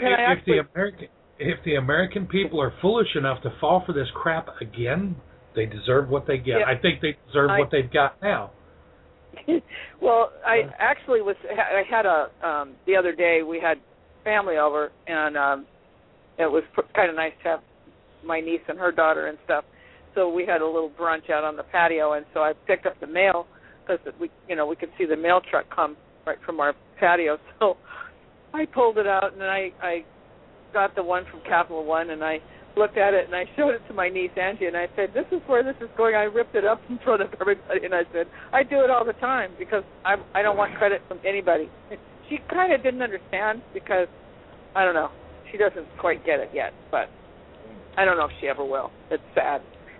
if the American people are foolish enough to fall for this crap again, they deserve what they get. Yeah. I think they deserve what they've got now. Well, I actually had the other day we had family over, and it was kind of nice to have my niece and her daughter and stuff. So we had a little brunch out on the patio, and so I picked up the mail because we could see the mail truck come right from our patio. So I pulled it out, and I got the one from Capital One, and I looked at it, and I showed it to my niece, Angie, and I said, this is where this is going. I ripped it up in front of everybody, and I said, I do it all the time because I don't want credit from anybody. She kind of didn't understand because, I don't know, she doesn't quite get it yet, but I don't know if she ever will. It's sad.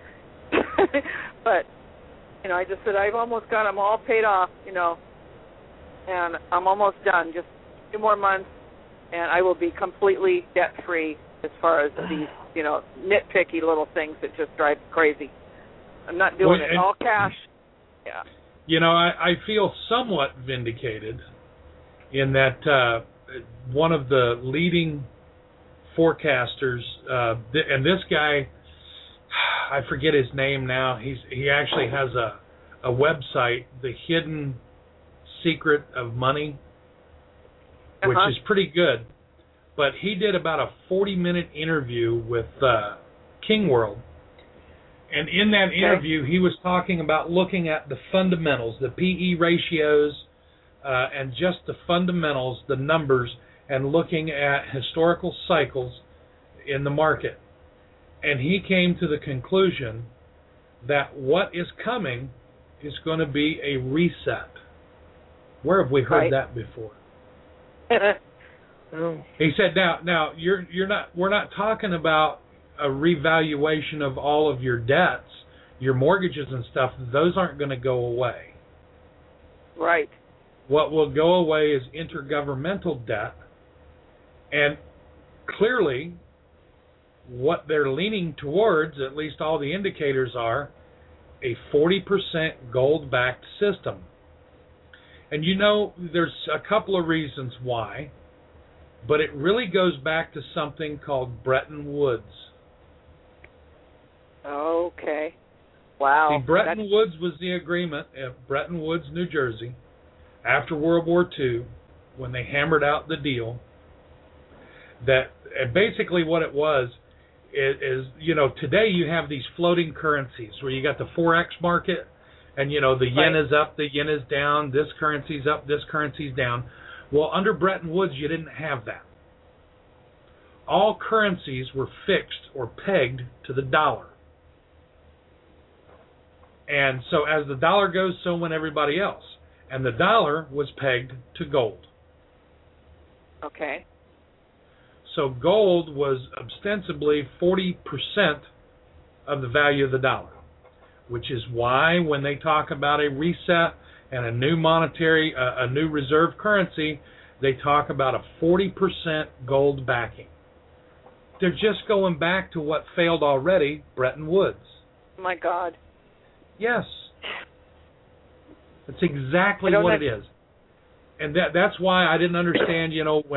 But, I just said, I've almost got them all paid off, and I'm almost done, just 2 more months, and I will be completely debt-free as far as these, nitpicky little things that just drive me crazy. I'm not doing it all cash. Yeah. I feel somewhat vindicated in that one of the leading forecasters, and this guy, I forget his name now. He actually has a website, The Hidden Secret of Money, which is pretty good. But he did about a 40-minute interview with King World. And in that interview, he was talking about looking at the fundamentals, the PE ratios, and just the fundamentals, the numbers, and looking at historical cycles in the market. And he came to the conclusion that what is coming is going to be a reset. Where have we heard that before? Oh. He said, now we're not talking about a revaluation of all of your debts, your mortgages and stuff. Those aren't going to go away. Right. What will go away is intergovernmental debt, and clearly what they're leaning towards, at least all the indicators are, a 40% gold-backed system. And there's a couple of reasons why, but it really goes back to something called Bretton Woods. Okay. Wow. See, Bretton Woods was the agreement at Bretton Woods, New Jersey, after World War II, when they hammered out the deal, that basically what it was is today you have these floating currencies where you got the Forex market, and the yen is up, the yen is down, this currency's up, this currency's down. Well, under Bretton Woods, you didn't have that. All currencies were fixed or pegged to the dollar. And so as the dollar goes, so went everybody else. And the dollar was pegged to gold. Okay. So gold was ostensibly 40% of the value of the dollar, which is why when they talk about a reset and a new monetary, a new reserve currency, they talk about a 40% gold backing. They're just going back to what failed already, Bretton Woods. My God. Yes. That's exactly what it is. And that's why I didn't understand,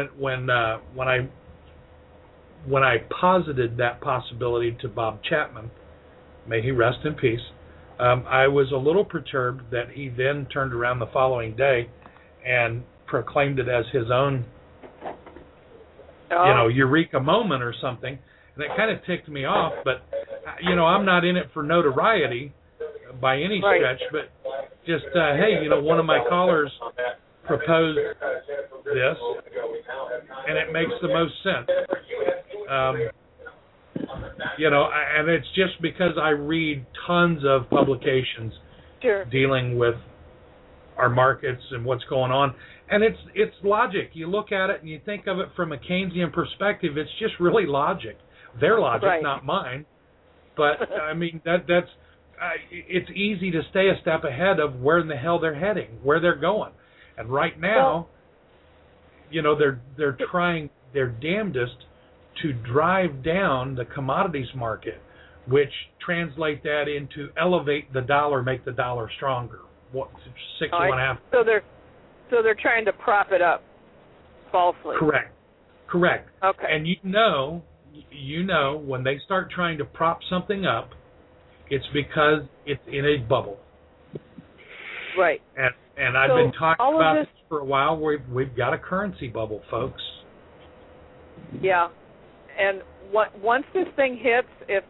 when I posited that possibility to Bob Chapman, may he rest in peace, I was a little perturbed that he then turned around the following day and proclaimed it as his own, eureka moment or something. And it kind of ticked me off, but, I'm not in it for notoriety by any stretch, but just, hey, one of my callers proposed this, and it makes the most sense. And it's just because I read tons of publications dealing with our markets and what's going on, and it's logic. You look at it and you think of it from a Keynesian perspective. It's just really logic, their logic, not mine. But I mean that's it's easy to stay a step ahead of where in the hell they're heading, where they're going, and right now, they're trying their damnedest to drive down the commodities market, which translate that into elevate the dollar, make the dollar stronger. 6.5. So they're trying to prop it up falsely. Correct. Okay. And when they start trying to prop something up, it's because it's in a bubble. Right. And I've been talking about this for a while. We've got a currency bubble, folks. Yeah. And once this thing hits,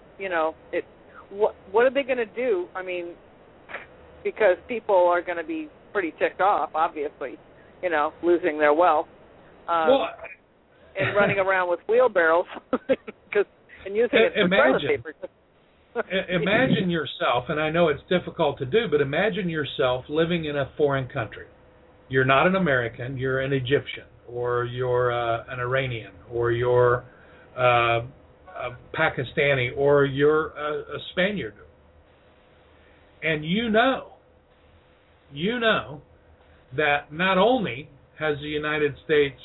what are they going to do? I mean, because people are going to be pretty ticked off, obviously, losing their wealth, and running around with wheelbarrows and using it for toilet paper. Imagine yourself, and I know it's difficult to do, but imagine yourself living in a foreign country. You're not an American, you're an Egyptian, or you're an Iranian, or you're a Pakistani, or you're a Spaniard. And you know that not only has the United States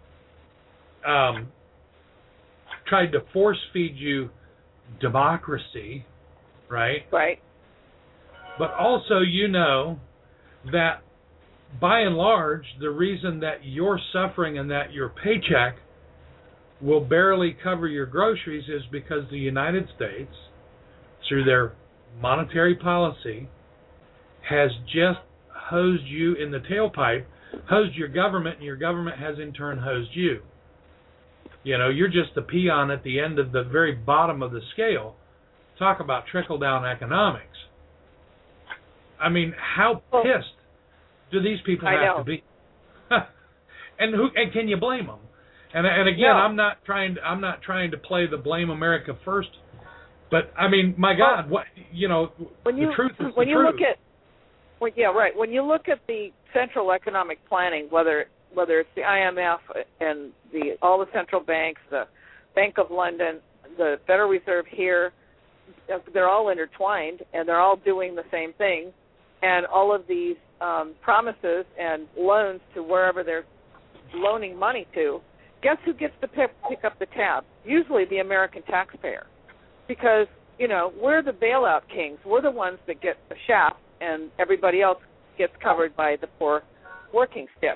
tried to force feed you democracy, right? Right. But also that by and large, the reason that you're suffering and that your paycheck will barely cover your groceries is because the United States, through their monetary policy, has just hosed you in the tailpipe, hosed your government, and your government has in turn hosed you. You're just the peon at the end of the very bottom of the scale. Talk about trickle-down economics. I mean, how pissed do these people have to be? And can you blame them? And again, no. I'm not trying to play the blame America first, but I mean, my God, the truth is When you look at the Central Economic Planning, whether whether it's the IMF and all the central banks, the Bank of London, the Federal Reserve here, they're all intertwined, and they're all doing the same thing. And all of these promises and loans to wherever they're loaning money to, guess who gets to pick up the tab? Usually the American taxpayer. Because, we're the bailout kings. We're the ones that get the shaft, and everybody else gets covered by the poor working stiff.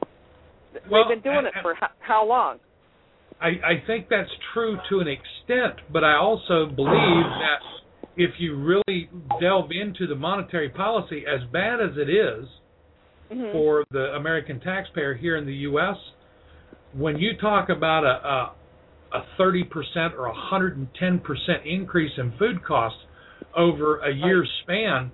Well, they've been doing it for how long? I think that's true to an extent, but I also believe that if you really delve into the monetary policy, as bad as it is for the American taxpayer here in the U.S., when you talk about a 30% or 110% increase in food costs over a year's span,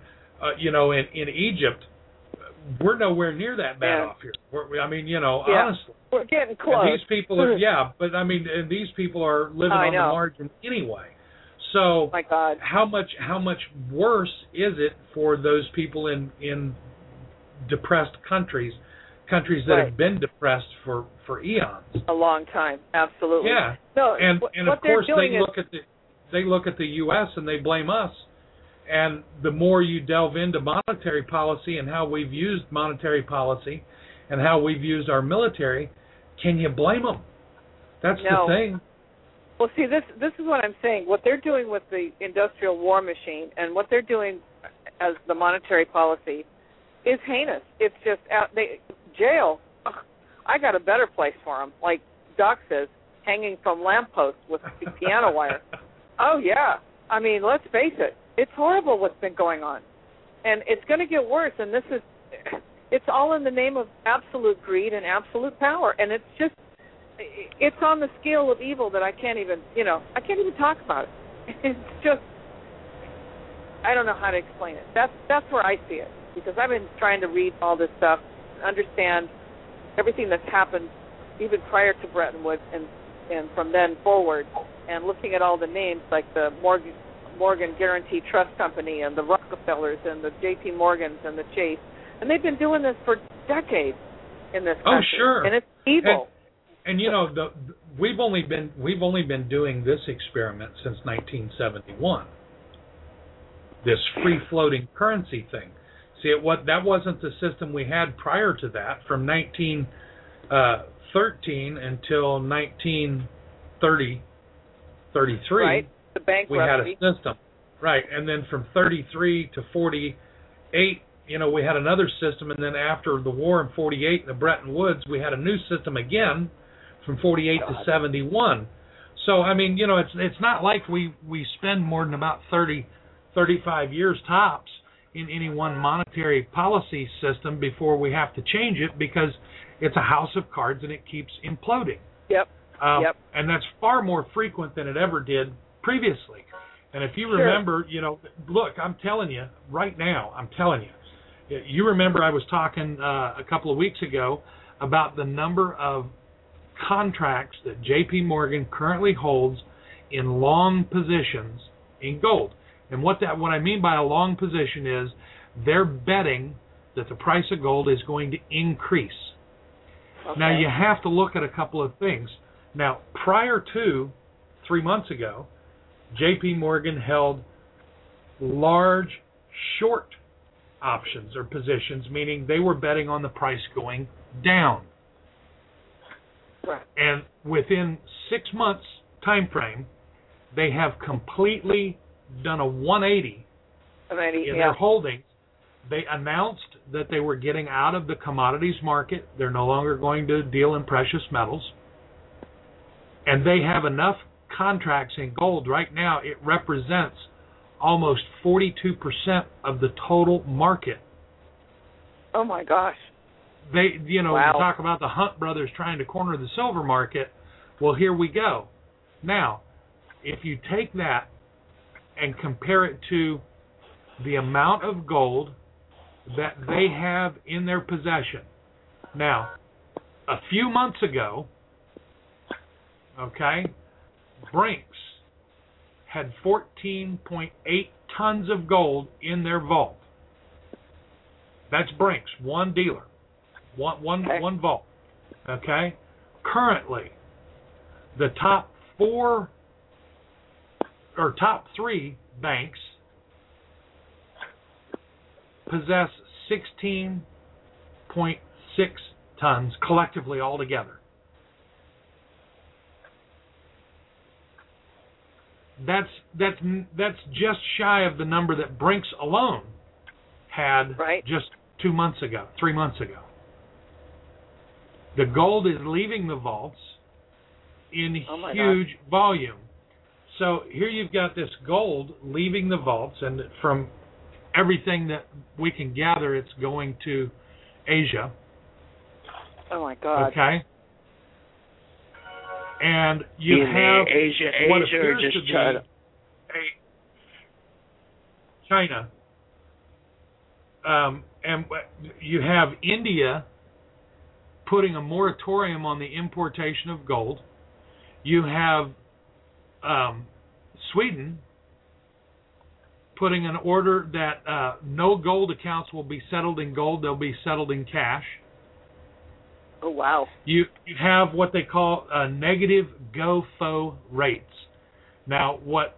in Egypt, we're nowhere near that bad off here. Honestly. We're getting close. And these people are, and these people are living on the margin anyway. So, my God, how much worse is it for those people in depressed countries that have been depressed for eons? A long time, absolutely. Yeah. No, and of course they look at the U.S. and they blame us. And the more you delve into monetary policy and how we've used monetary policy and how we've used our military, can you blame them? That's the thing. Well, see, this is what I'm saying. What they're doing with the industrial war machine and what they're doing as the monetary policy is heinous. It's just jail. Ugh, I got a better place for them. Like Doc says, hanging from lampposts with piano wire. Oh yeah. I mean, let's face it. It's horrible what's been going on, and it's going to get worse. And it's all in the name of absolute greed and absolute power. And it's on the scale of evil that I can't even talk about it. It's just, I don't know how to explain it. That's where I see it, because I've been trying to read all this stuff, understand everything that's happened even prior to Bretton Woods and from then forward, and looking at all the names like the Morgan Guarantee Trust Company and the Rockefellers and the J.P. Morgans and the Chase, and they've been doing this for decades in this country. Oh, sure. And it's evil. And we've only been doing this experiment since 1971. This free floating currency thing. See, that wasn't the system we had prior to that. From 1913 until 1933. Right. The bankruptcy. We had a system, right? And then from 33 to 48, we had another system, and then after the war in 48, the Bretton Woods, we had a new system again from 48 to 71. So I mean, it's not like we spend more than about 35 years tops in any one monetary policy system before we have to change it, because it's a house of cards and it keeps imploding. Yep. And that's far more frequent than it ever did previously. And if you remember, look, I'm telling you right now, you remember I was talking a couple of weeks ago about the number of contracts that J.P. Morgan currently holds in long positions in gold. And what I mean by a long position is they're betting that the price of gold is going to increase. Okay. Now, you have to look at a couple of things. Now, prior to 3 months ago, J.P. Morgan held large short options or positions, meaning they were betting on the price going down. Right. And within 6 months time frame, they have completely done a 180 in their holdings. They announced that they were getting out of the commodities market. They're no longer going to deal in precious metals. And they have enough contracts in gold right now, it represents almost 42% of the total market. Oh my gosh. They, you talk about the Hunt brothers trying to corner the silver market. Well, here we go. Now, if you take that and compare it to the amount of gold that they have in their possession. Now, a few months ago, Brinks had 14.8 tons of gold in their vault. That's Brinks, one dealer, one vault. Okay? Currently, the top 3 banks possess 16.6 tons collectively altogether. That's just shy of the number that Brinks alone had just 2 months ago, 3 months ago. The gold is leaving the vaults in huge volume. So here you've got this gold leaving the vaults, and from everything that we can gather, it's going to Asia. Oh my God. Okay. And you have Asia what or appears just to be China? China. And you have India putting a moratorium on the importation of gold. You have Sweden putting an order that no gold accounts will be settled in gold, they'll be settled in cash. Oh, wow. You have what they call negative GOFO rates. Now, what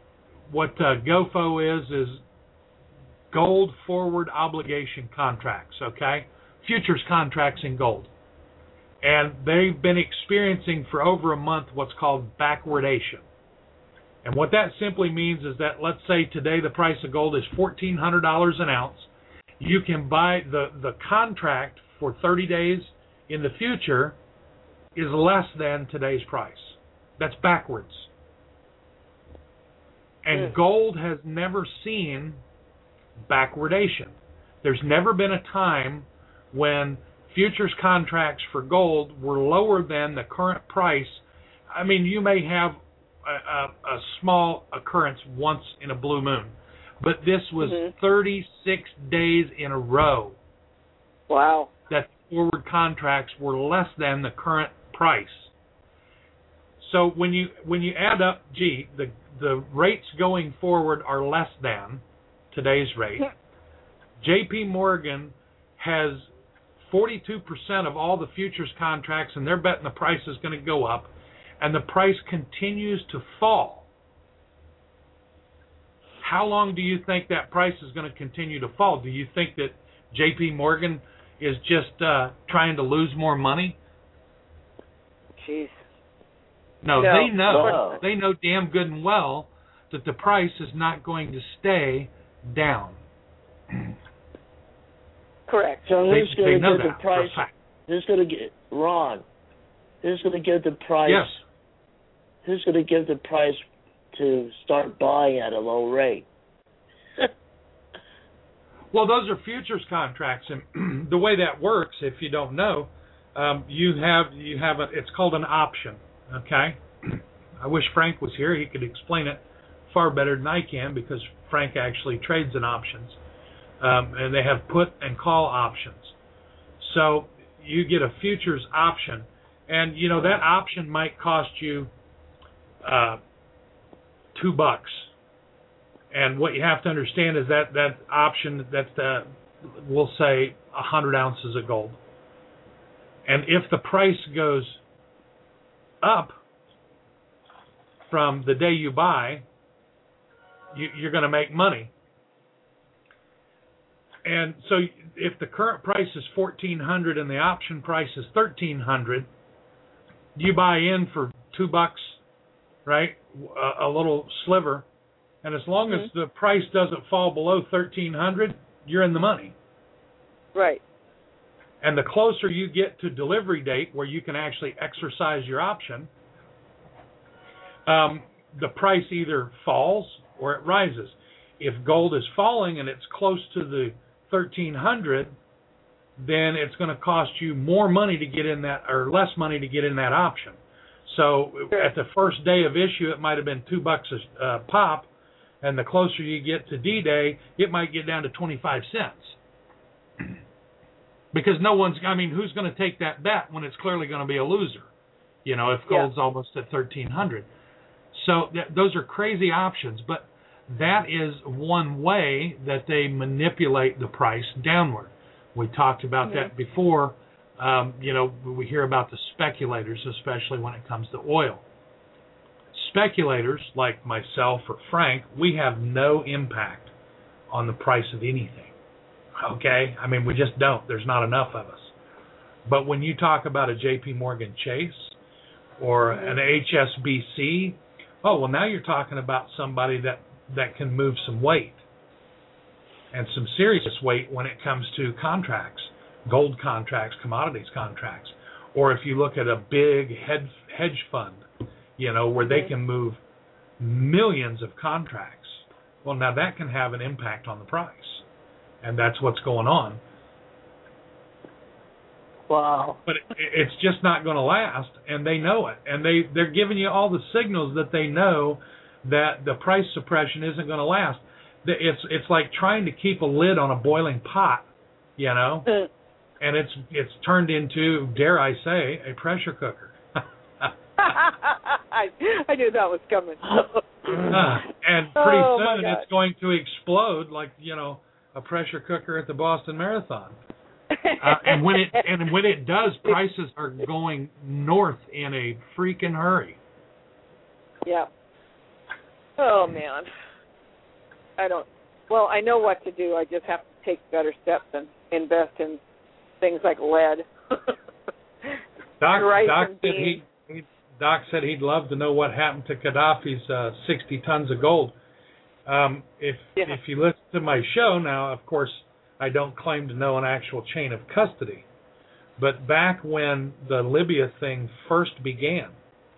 GOFO is gold forward obligation contracts, okay? Futures contracts in gold. And they've been experiencing for over a month what's called backwardation. And what that simply means is that, let's say today the price of gold is $1,400 an ounce. You can buy the contract for 30 days in the future is less than today's price. That's backwards. And gold has never seen backwardation. There's never been a time when futures contracts for gold were lower than the current price. I mean, you may have a small occurrence once in a blue moon, but this was 36 days in a row. Wow. That forward contracts were less than the current price. So when you add up, the rates going forward are less than today's rate. J.P. Morgan has 42% of all the futures contracts, and they're betting the price is going to go up, and the price continues to fall. How long do you think that price is going to continue to fall? Do you think that J.P. Morgan is just trying to lose more money? Jeez. No, they know damn good and well that the price is not going to stay down. Correct. So who's going to get the price? Who's going to get Ron? Who's going to give the price? Yes. Who's going to give the price to start buying at a low rate? Well, those are futures contracts, and the way that works, if you don't know, you have it's called an option. Okay. I wish Frank was here; he could explain it far better than I can, because Frank actually trades in options, and they have put and call options. So you get a futures option, and that option might cost you $2. And what you have to understand is that option, we'll say 100 ounces of gold. And if the price goes up from the day you buy, you're going to make money. And so if the current price is $1,400 and the option price is $1,300, you buy in for $2, right? A little sliver. And as long as the price doesn't fall below $1,300, you're in the money. Right. And the closer you get to delivery date, where you can actually exercise your option, the price either falls or it rises. If gold is falling and it's close to the $1,300, then it's going to cost you more money to get in that, or less money to get in that option. So at the first day of issue, it might have been $2 a pop, and the closer you get to D-Day, it might get down to 25 cents. Because who's going to take that bet when it's clearly going to be a loser? If gold's almost at 1,300. So those are crazy options, but that is one way that they manipulate the price downward. We talked about that before We hear about the speculators, especially when it comes to oil. Speculators, like myself or Frank, we have no impact on the price of anything. Okay? I mean, we just don't. There's not enough of us. But when you talk about a J.P. Morgan Chase or an HSBC, now you're talking about somebody that can move some weight, and some serious weight when it comes to contracts, gold contracts, commodities contracts. Or if you look at a big hedge fund, where they can move millions of contracts, well, now that can have an impact on the price. And that's what's going on. Wow. But it's just not going to last, and they know it. And they're giving you all the signals that they know that the price suppression isn't going to last. It's like trying to keep a lid on a boiling pot, and it's turned into, dare I say, a pressure cooker. I knew that was coming. And pretty soon it's going to explode like, a pressure cooker at the Boston Marathon. And when it does, prices are going north in a freaking hurry. Yeah. Oh man. I know what to do. I just have to take better steps and invest in things like lead. Doc said he'd love to know what happened to Gaddafi's 60 tons of gold. If you listen to my show now, of course, I don't claim to know an actual chain of custody. But back when the Libya thing first began,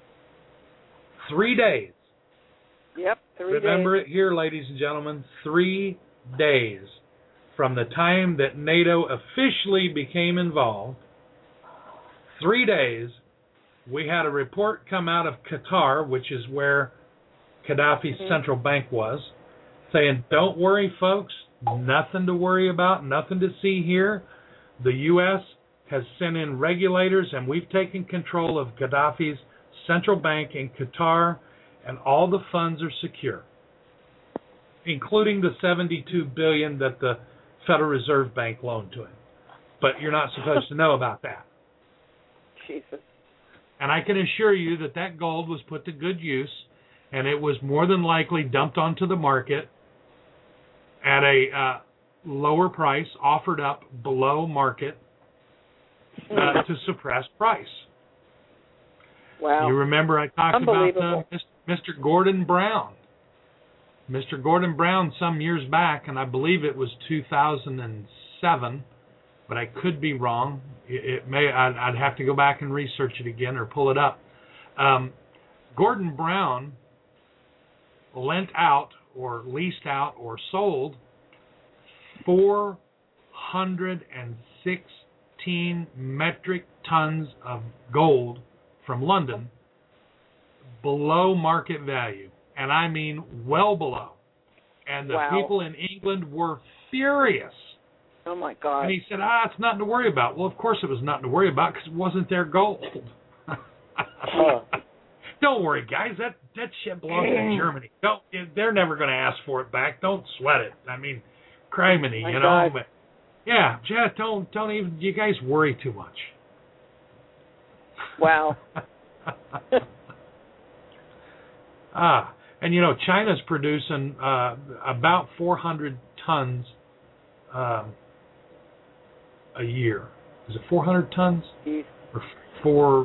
3 days. Yep, 3 days. Remember it here, ladies and gentlemen, 3 days from the time that NATO officially became involved. 3 days, we had a report come out of Qatar, which is where Gaddafi's central bank was, saying, don't worry, folks, nothing to worry about, nothing to see here. The U.S. has sent in regulators, and we've taken control of Gaddafi's central bank in Qatar, and all the funds are secure, including the $72 billion that the Federal Reserve Bank loaned to him. But you're not supposed to know about that. Jesus. And I can assure you that gold was put to good use, and it was more than likely dumped onto the market at a lower price, offered up below market to suppress price. Wow. You remember I talked about Mr. Gordon Brown. Mr. Gordon Brown some years back, and I believe it was 2007, but I could be wrong. I'd have to go back and research it again or pull it up. Gordon Brown lent out or leased out or sold 416 metric tons of gold from London below market value. And I mean well below. And the people in England were furious. Oh, my God. And he said, it's nothing to worry about. Well, of course it was nothing to worry about because it wasn't their gold. Don't worry, guys. That shit belongs to Germany. They're never going to ask for it back. Don't sweat it. I mean, criminy, you know. God. But yeah, just don't even. You guys worry too much. Wow. And China's producing about 400 tons a year. Is it 400 tons? Or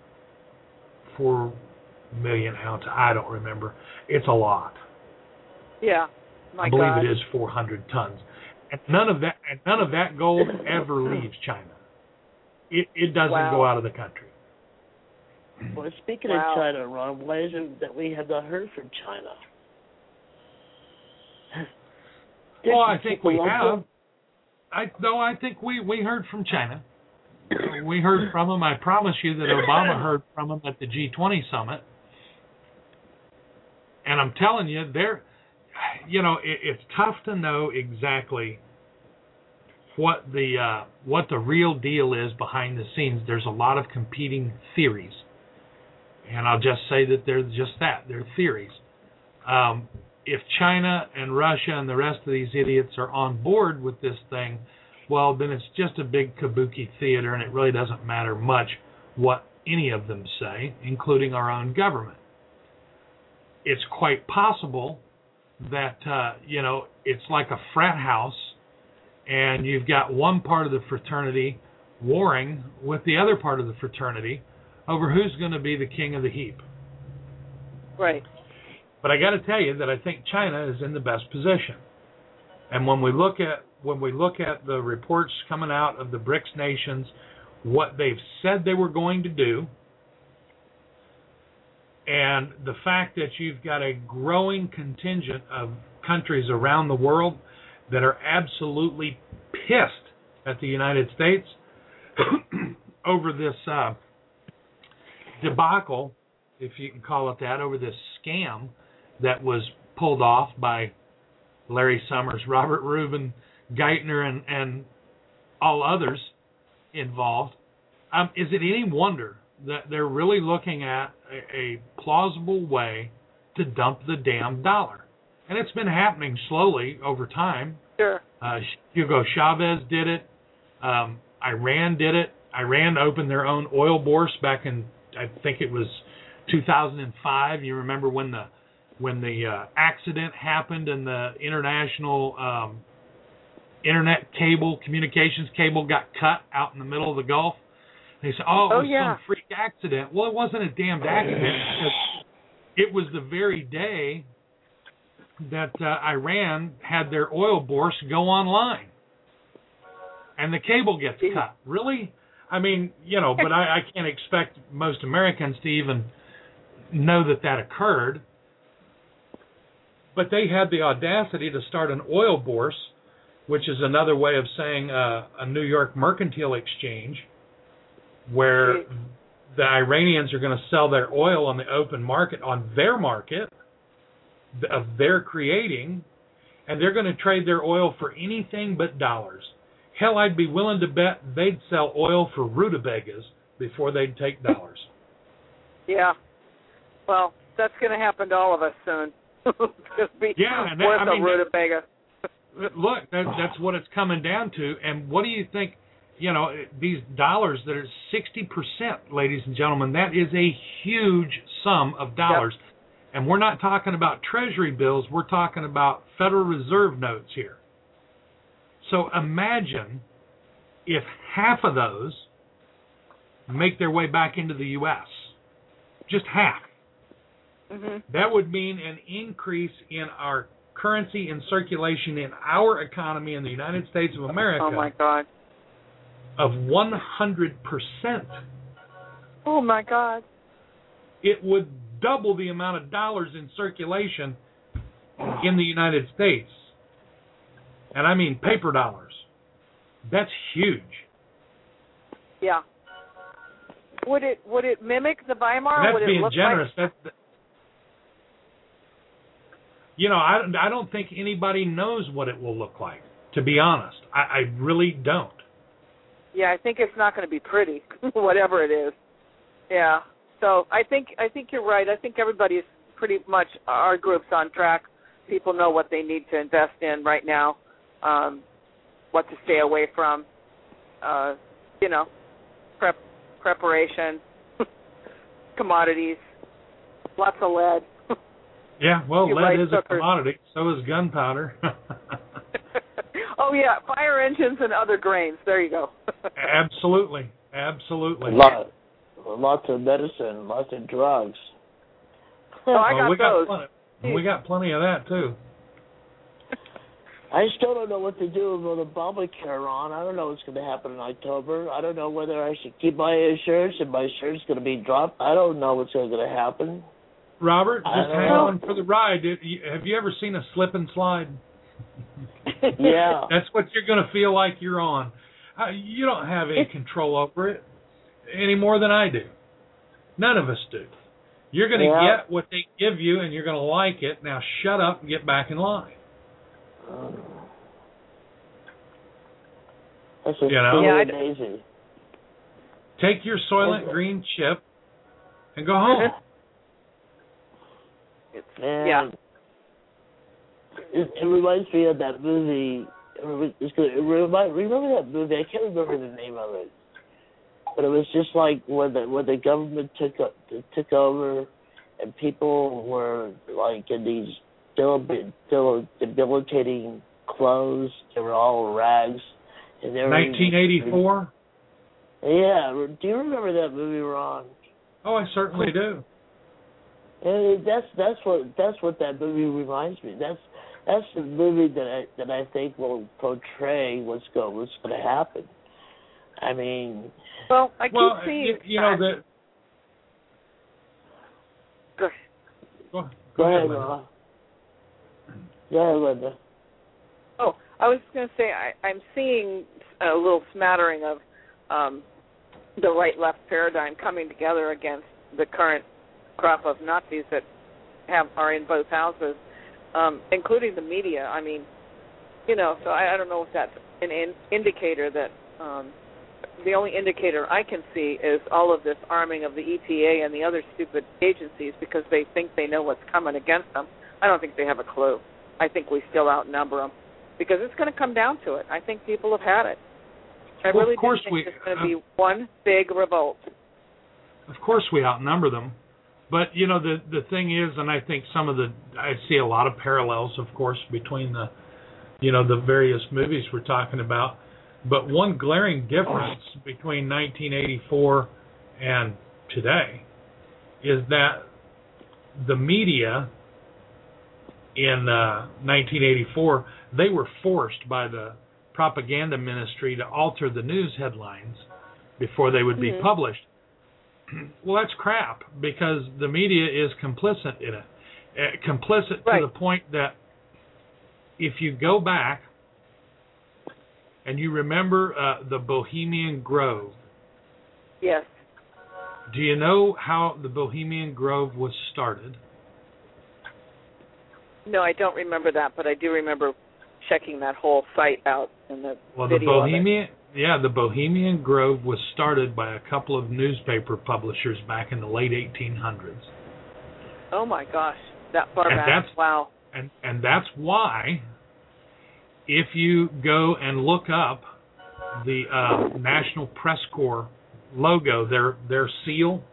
4 million ounces? I don't remember. It's a lot. Yeah. I believe it is 400 tons. And none of that gold ever leaves China. It doesn't go out of the country. Well, speaking of China, Ron, why is it that we have not heard from China? Well, I think we have. I think we heard from China. We heard from them. I promise you that Obama heard from them at the G20 summit. And I'm telling you, it's tough to know exactly what the real deal is behind the scenes. There's a lot of competing theories. And I'll just say that they're just that. They're theories. If China and Russia and the rest of these idiots are on board with this thing, well, then it's just a big kabuki theater, and it really doesn't matter much what any of them say, including our own government. It's quite possible that, it's like a frat house, and you've got one part of the fraternity warring with the other part of the fraternity over who's going to be the king of the heap. Right. But I got to tell you that I think China is in the best position. And when we look at the reports coming out of the BRICS nations, what they've said they were going to do, and the fact that you've got a growing contingent of countries around the world that are absolutely pissed at the United States over this debacle, if you can call it that, over this scam that was pulled off by Larry Summers, Robert Rubin, Geithner, and all others involved. Is it any wonder that they're really looking at a plausible way to dump the damn dollar? And it's been happening slowly over time. Sure. Hugo Chavez did it. Iran did it. Iran opened their own oil bourse back in, I think it was 2005. You remember when the accident happened and the international internet cable, communications cable got cut out in the middle of the Gulf? They said, it was some freak accident. Well, it wasn't a damned accident because it was the very day that Iran had their oil bourse go online. And the cable gets cut. Really? I mean, but I can't expect most Americans to even know that occurred. But they had the audacity to start an oil bourse, which is another way of saying a New York mercantile exchange, where the Iranians are going to sell their oil on the open market, on their market of their creating, and they're going to trade their oil for anything but dollars. Hell, I'd be willing to bet they'd sell oil for rutabagas before they'd take dollars. Yeah. Well, that's going to happen to all of us soon. Rutabaga. Look, that's what it's coming down to. And what do you think? These dollars that are 60%, ladies and gentlemen, that is a huge sum of dollars. Yep. And we're not talking about Treasury bills. We're talking about Federal Reserve notes here. So imagine if half of those make their way back into the U.S. Just half. Mm-hmm. That would mean an increase in our currency in circulation in our economy in the United States of America. Oh, my God. Of 100%. Oh, my God. It would double the amount of dollars in circulation in the United States. And I mean paper dollars. That's huge. Yeah. Would it mimic the Weimar? That's would it being look generous. Like... I don't think anybody knows what it will look like, to be honest. I really don't. Yeah, I think it's not going to be pretty, whatever it is. Yeah. So I think you're right. I think everybody's pretty much, our group's on track. People know what they need to invest in right now, what to stay away from, preparation, commodities, lots of lead. Yeah, well, lead is a commodity. So is gunpowder. Oh, yeah, fire engines and other grains. There you go. Absolutely. Lots of medicine, lots of drugs. Oh, I got those. We got plenty of that, too. I still don't know what to do with Obamacare on. I don't know what's going to happen in October. I don't know whether I should keep my insurance and my insurance is going to be dropped. I don't know what's going to happen. Robert, just hang on for the ride. Have you ever seen a slip and slide? Yeah. That's what you're going to feel like you're on. You don't have any control over it any more than I do. None of us do. You're going to get what they give you, and you're going to like it. Now shut up and get back in line. That's just amazing. Take your Soylent Green chip and go home. It reminds me of that movie, remember that movie? I can't remember the name of it, but it was just like when the government took over, and people were like in these debilitating clothes. They were all rags, and they were 1984. Yeah, do you remember that movie, Ron? Oh, I certainly do. And that's what that movie reminds me. That's the movie that I think will portray what's going to happen. I mean, well, I keep seeing. You know that. Go ahead, Linda. Yeah, Linda. Oh, I was going to say I'm seeing a little smattering of the right-left paradigm coming together against the current crop of Nazis that are in both houses, including the media. I mean, you know, so I don't know if that's an indicator that the only indicator I can see is all of this arming of the EPA and the other stupid agencies because they think they know what's coming against them. I don't think they have a clue. I think we still outnumber them because it's going to come down to it. I think people have had it. I really do think it's going to be one big revolt. Of course we outnumber them. But, you know, the thing is, and I think I see a lot of parallels, of course, between the various movies we're talking about. But one glaring difference between 1984 and today is that the media in 1984, they were forced by the propaganda ministry to alter the news headlines before they would be published. Well, that's crap because the media is complicit in it. Complicit to the point that if you go back and you remember the Bohemian Grove. Yes. Do you know how the Bohemian Grove was started? No, I don't remember that, but I do remember checking that whole site out in the video. The Bohemian Grove was started by a couple of newspaper publishers back in the late 1800s. Oh my gosh, that far back! Wow. And that's why, if you go and look up the National Press Corps logo, their seal,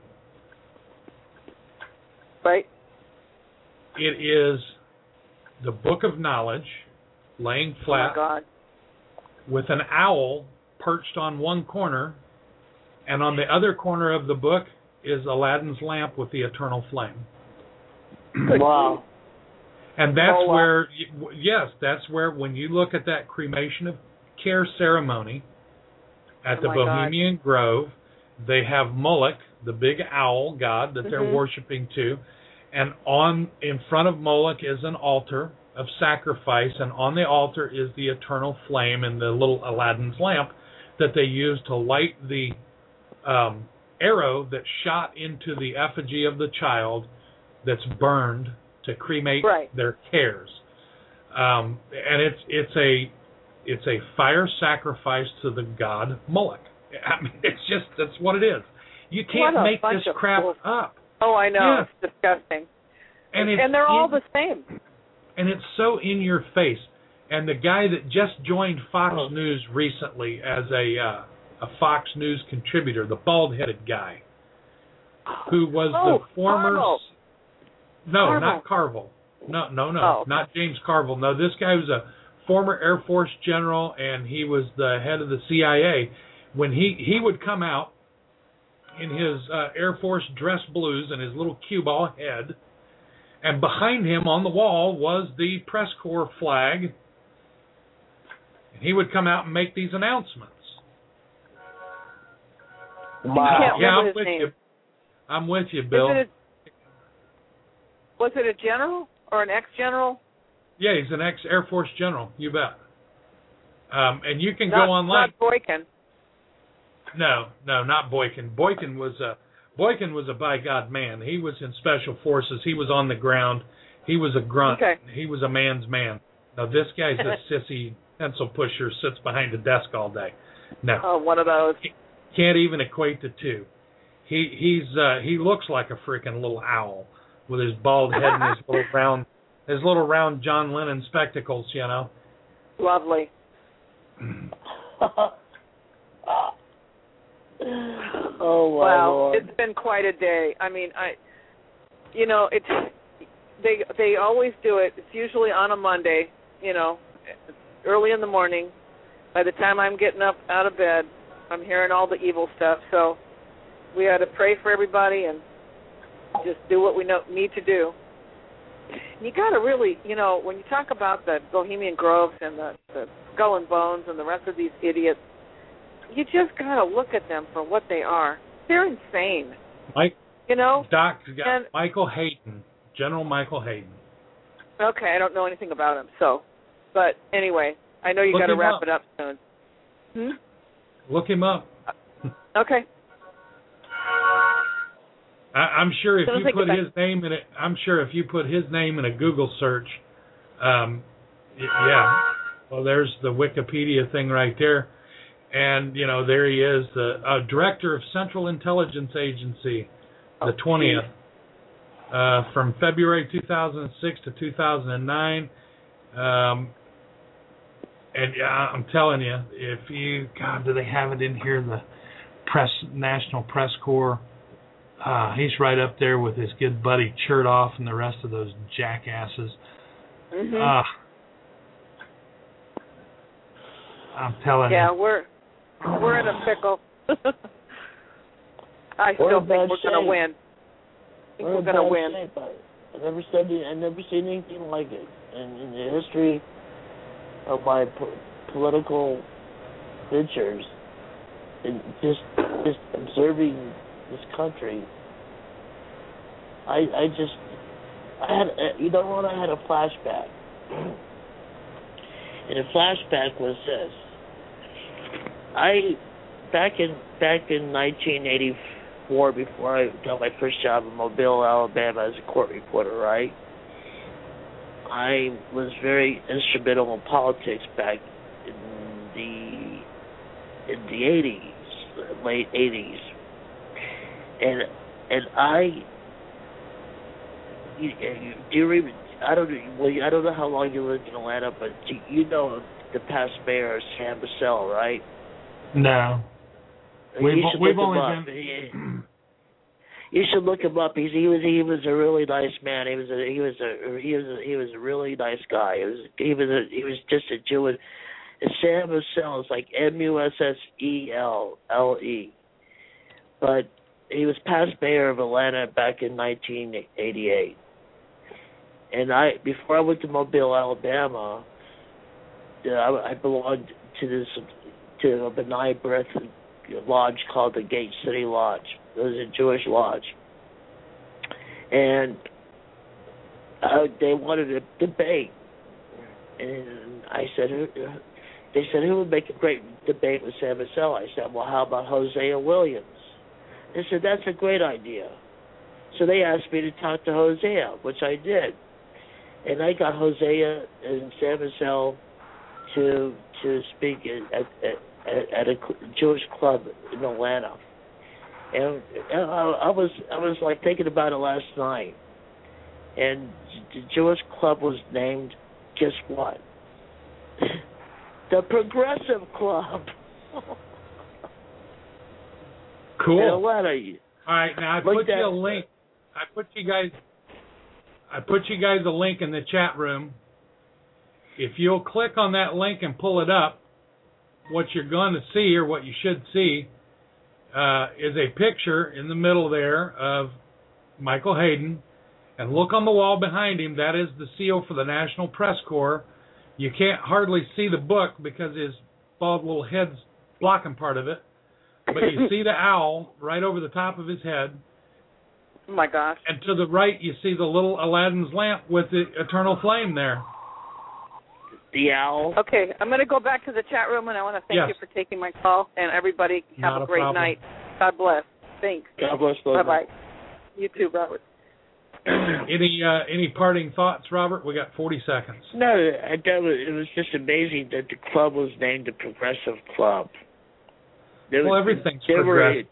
right? It is the Book of Knowledge laying flat with an owl perched on one corner, and on the other corner of the book is Aladdin's lamp with the eternal flame. Wow. And that's where, that's where when you look at that cremation of care ceremony at the Bohemian Grove, they have Moloch, the big owl god that they're worshiping to, and in front of Moloch is an altar of sacrifice, and on the altar is the eternal flame and the little Aladdin's lamp that they use to light the arrow that shot into the effigy of the child that's burned to cremate their cares. And it's a fire sacrifice to the god Moloch. I mean, that's what it is. You can't make this crap up. Oh, I know. It's disgusting. And they're all the same. And it's so in your face. And the guy that just joined Fox News recently as a Fox News contributor, the bald-headed guy, who was the former... Carville. No, Carville. not Carville. No, not James Carville. No, this guy was a former Air Force general, and he was the head of the CIA. When he would come out in his Air Force dress blues and his little cue ball head, and behind him on the wall was the press corps flag. And he would come out and make these announcements. Wow. I'm with you, Bill. Was it a general or an ex-general? Yeah, he's an ex-Air Force general. You bet. And you can go online. Not Boykin. No, not Boykin. Boykin was a by God man. He was in special forces. He was on the ground. He was a grunt. Okay. He was a man's man. Now this guy's a sissy pencil pusher, sits behind a desk all day. No. Oh, one of those. Can't even equate the two. He looks like a freaking little owl with his bald head and his little round John Lennon spectacles, you know. Lovely. Oh my Wow, Lord. it's been quite a day. I mean, it's they always do it. It's usually on a Monday, early in the morning. By the time I'm getting up out of bed, I'm hearing all the evil stuff. So we had to pray for everybody and just do what we need to do. You got to really, when you talk about the Bohemian Groves and the Skull and Bones and the rest of these idiots, you just got to look at them for what they are. They're insane. Michael Hayden, General Michael Hayden. Okay, I don't know anything about him, but anyway, I know you got to wrap it up soon. Look him up. Okay. I'm sure if you put his name in it, a Google search, well, there's the Wikipedia thing right there, and there he is, the director of Central Intelligence Agency, the 20th, from February 2006 to 2009. And I'm telling you, do they have it in here? The National Press Corps. He's right up there with his good buddy Chertoff and the rest of those jackasses. Mm-hmm. I'm telling you. Yeah, we're in a pickle. I still think we're going to win. I think we're going to win. I've never seen anything like it in the history of my political ventures, and just observing this country. I had a flashback, and the flashback was this. Back in 1984, before I got my first job in Mobile, Alabama, as a court reporter, right? I was very instrumental in politics back in the 80s, late 80s, and I don't know how long you lived in Atlanta, but you know the past mayor Sam Bussell, right? No. We've only been. You should look him up. He was a really nice man. He was a really nice guy. He was just a Jew. And Sam Bussell is like Musselle, but he was past mayor of Atlanta back in 1988. And before I went to Mobile, Alabama, I belonged to a B'nai B'rith lodge called the Gate City Lodge. It was a Jewish lodge. And they wanted a debate. And they said, who would make a great debate with Sam Bussell? I said, well, how about Hosea Williams? They said, that's a great idea. So they asked me to talk to Hosea, which I did. And I got Hosea and Sam Bussell to speak at a Jewish club in Atlanta. And I was like thinking about it last night. And the Jewish club was named, guess what? The Progressive Club. Cool. In Atlanta. All right, now I put you a link. I put you guys a link in the chat room. If you'll click on that link and pull it up, what you're going to see, or what you should see, is a picture in the middle there of Michael Hayden. And look on the wall behind him. That is the seal for the National Press Corps. You can't hardly see the book because his bald little head's blocking part of it. But you see the owl right over the top of his head. Oh, my gosh. And to the right, you see the little Aladdin's lamp with the eternal flame there. The owl. Okay, I'm going to go back to the chat room, and I want to thank you for taking my call. And everybody, have a great night. God bless. Thanks. God bless. Bye-bye. You too, Robert. Any parting thoughts, Robert? We got 40 seconds. No, it was just amazing that the club was named the Progressive Club. Everything's progressive.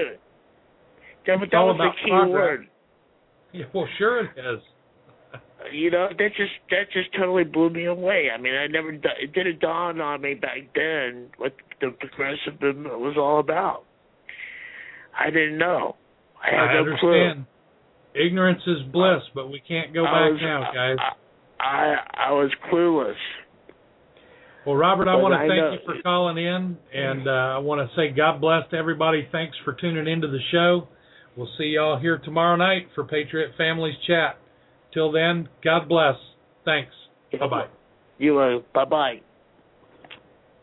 That was the key word. Yeah, well, sure it is. that just totally blew me away. I mean, it didn't dawn on me back then what the progressive movement was all about. I didn't know. I had no understand. clue. Ignorance is bliss, but we can't go back now, guys. I was clueless. Well, Robert, I want to thank you for calling in, and I want to say God bless to everybody. Thanks for tuning into the show. We'll see y'all here tomorrow night for Patriot Families Chat. Till then, God bless. Thanks. Bye-bye. Bye-bye.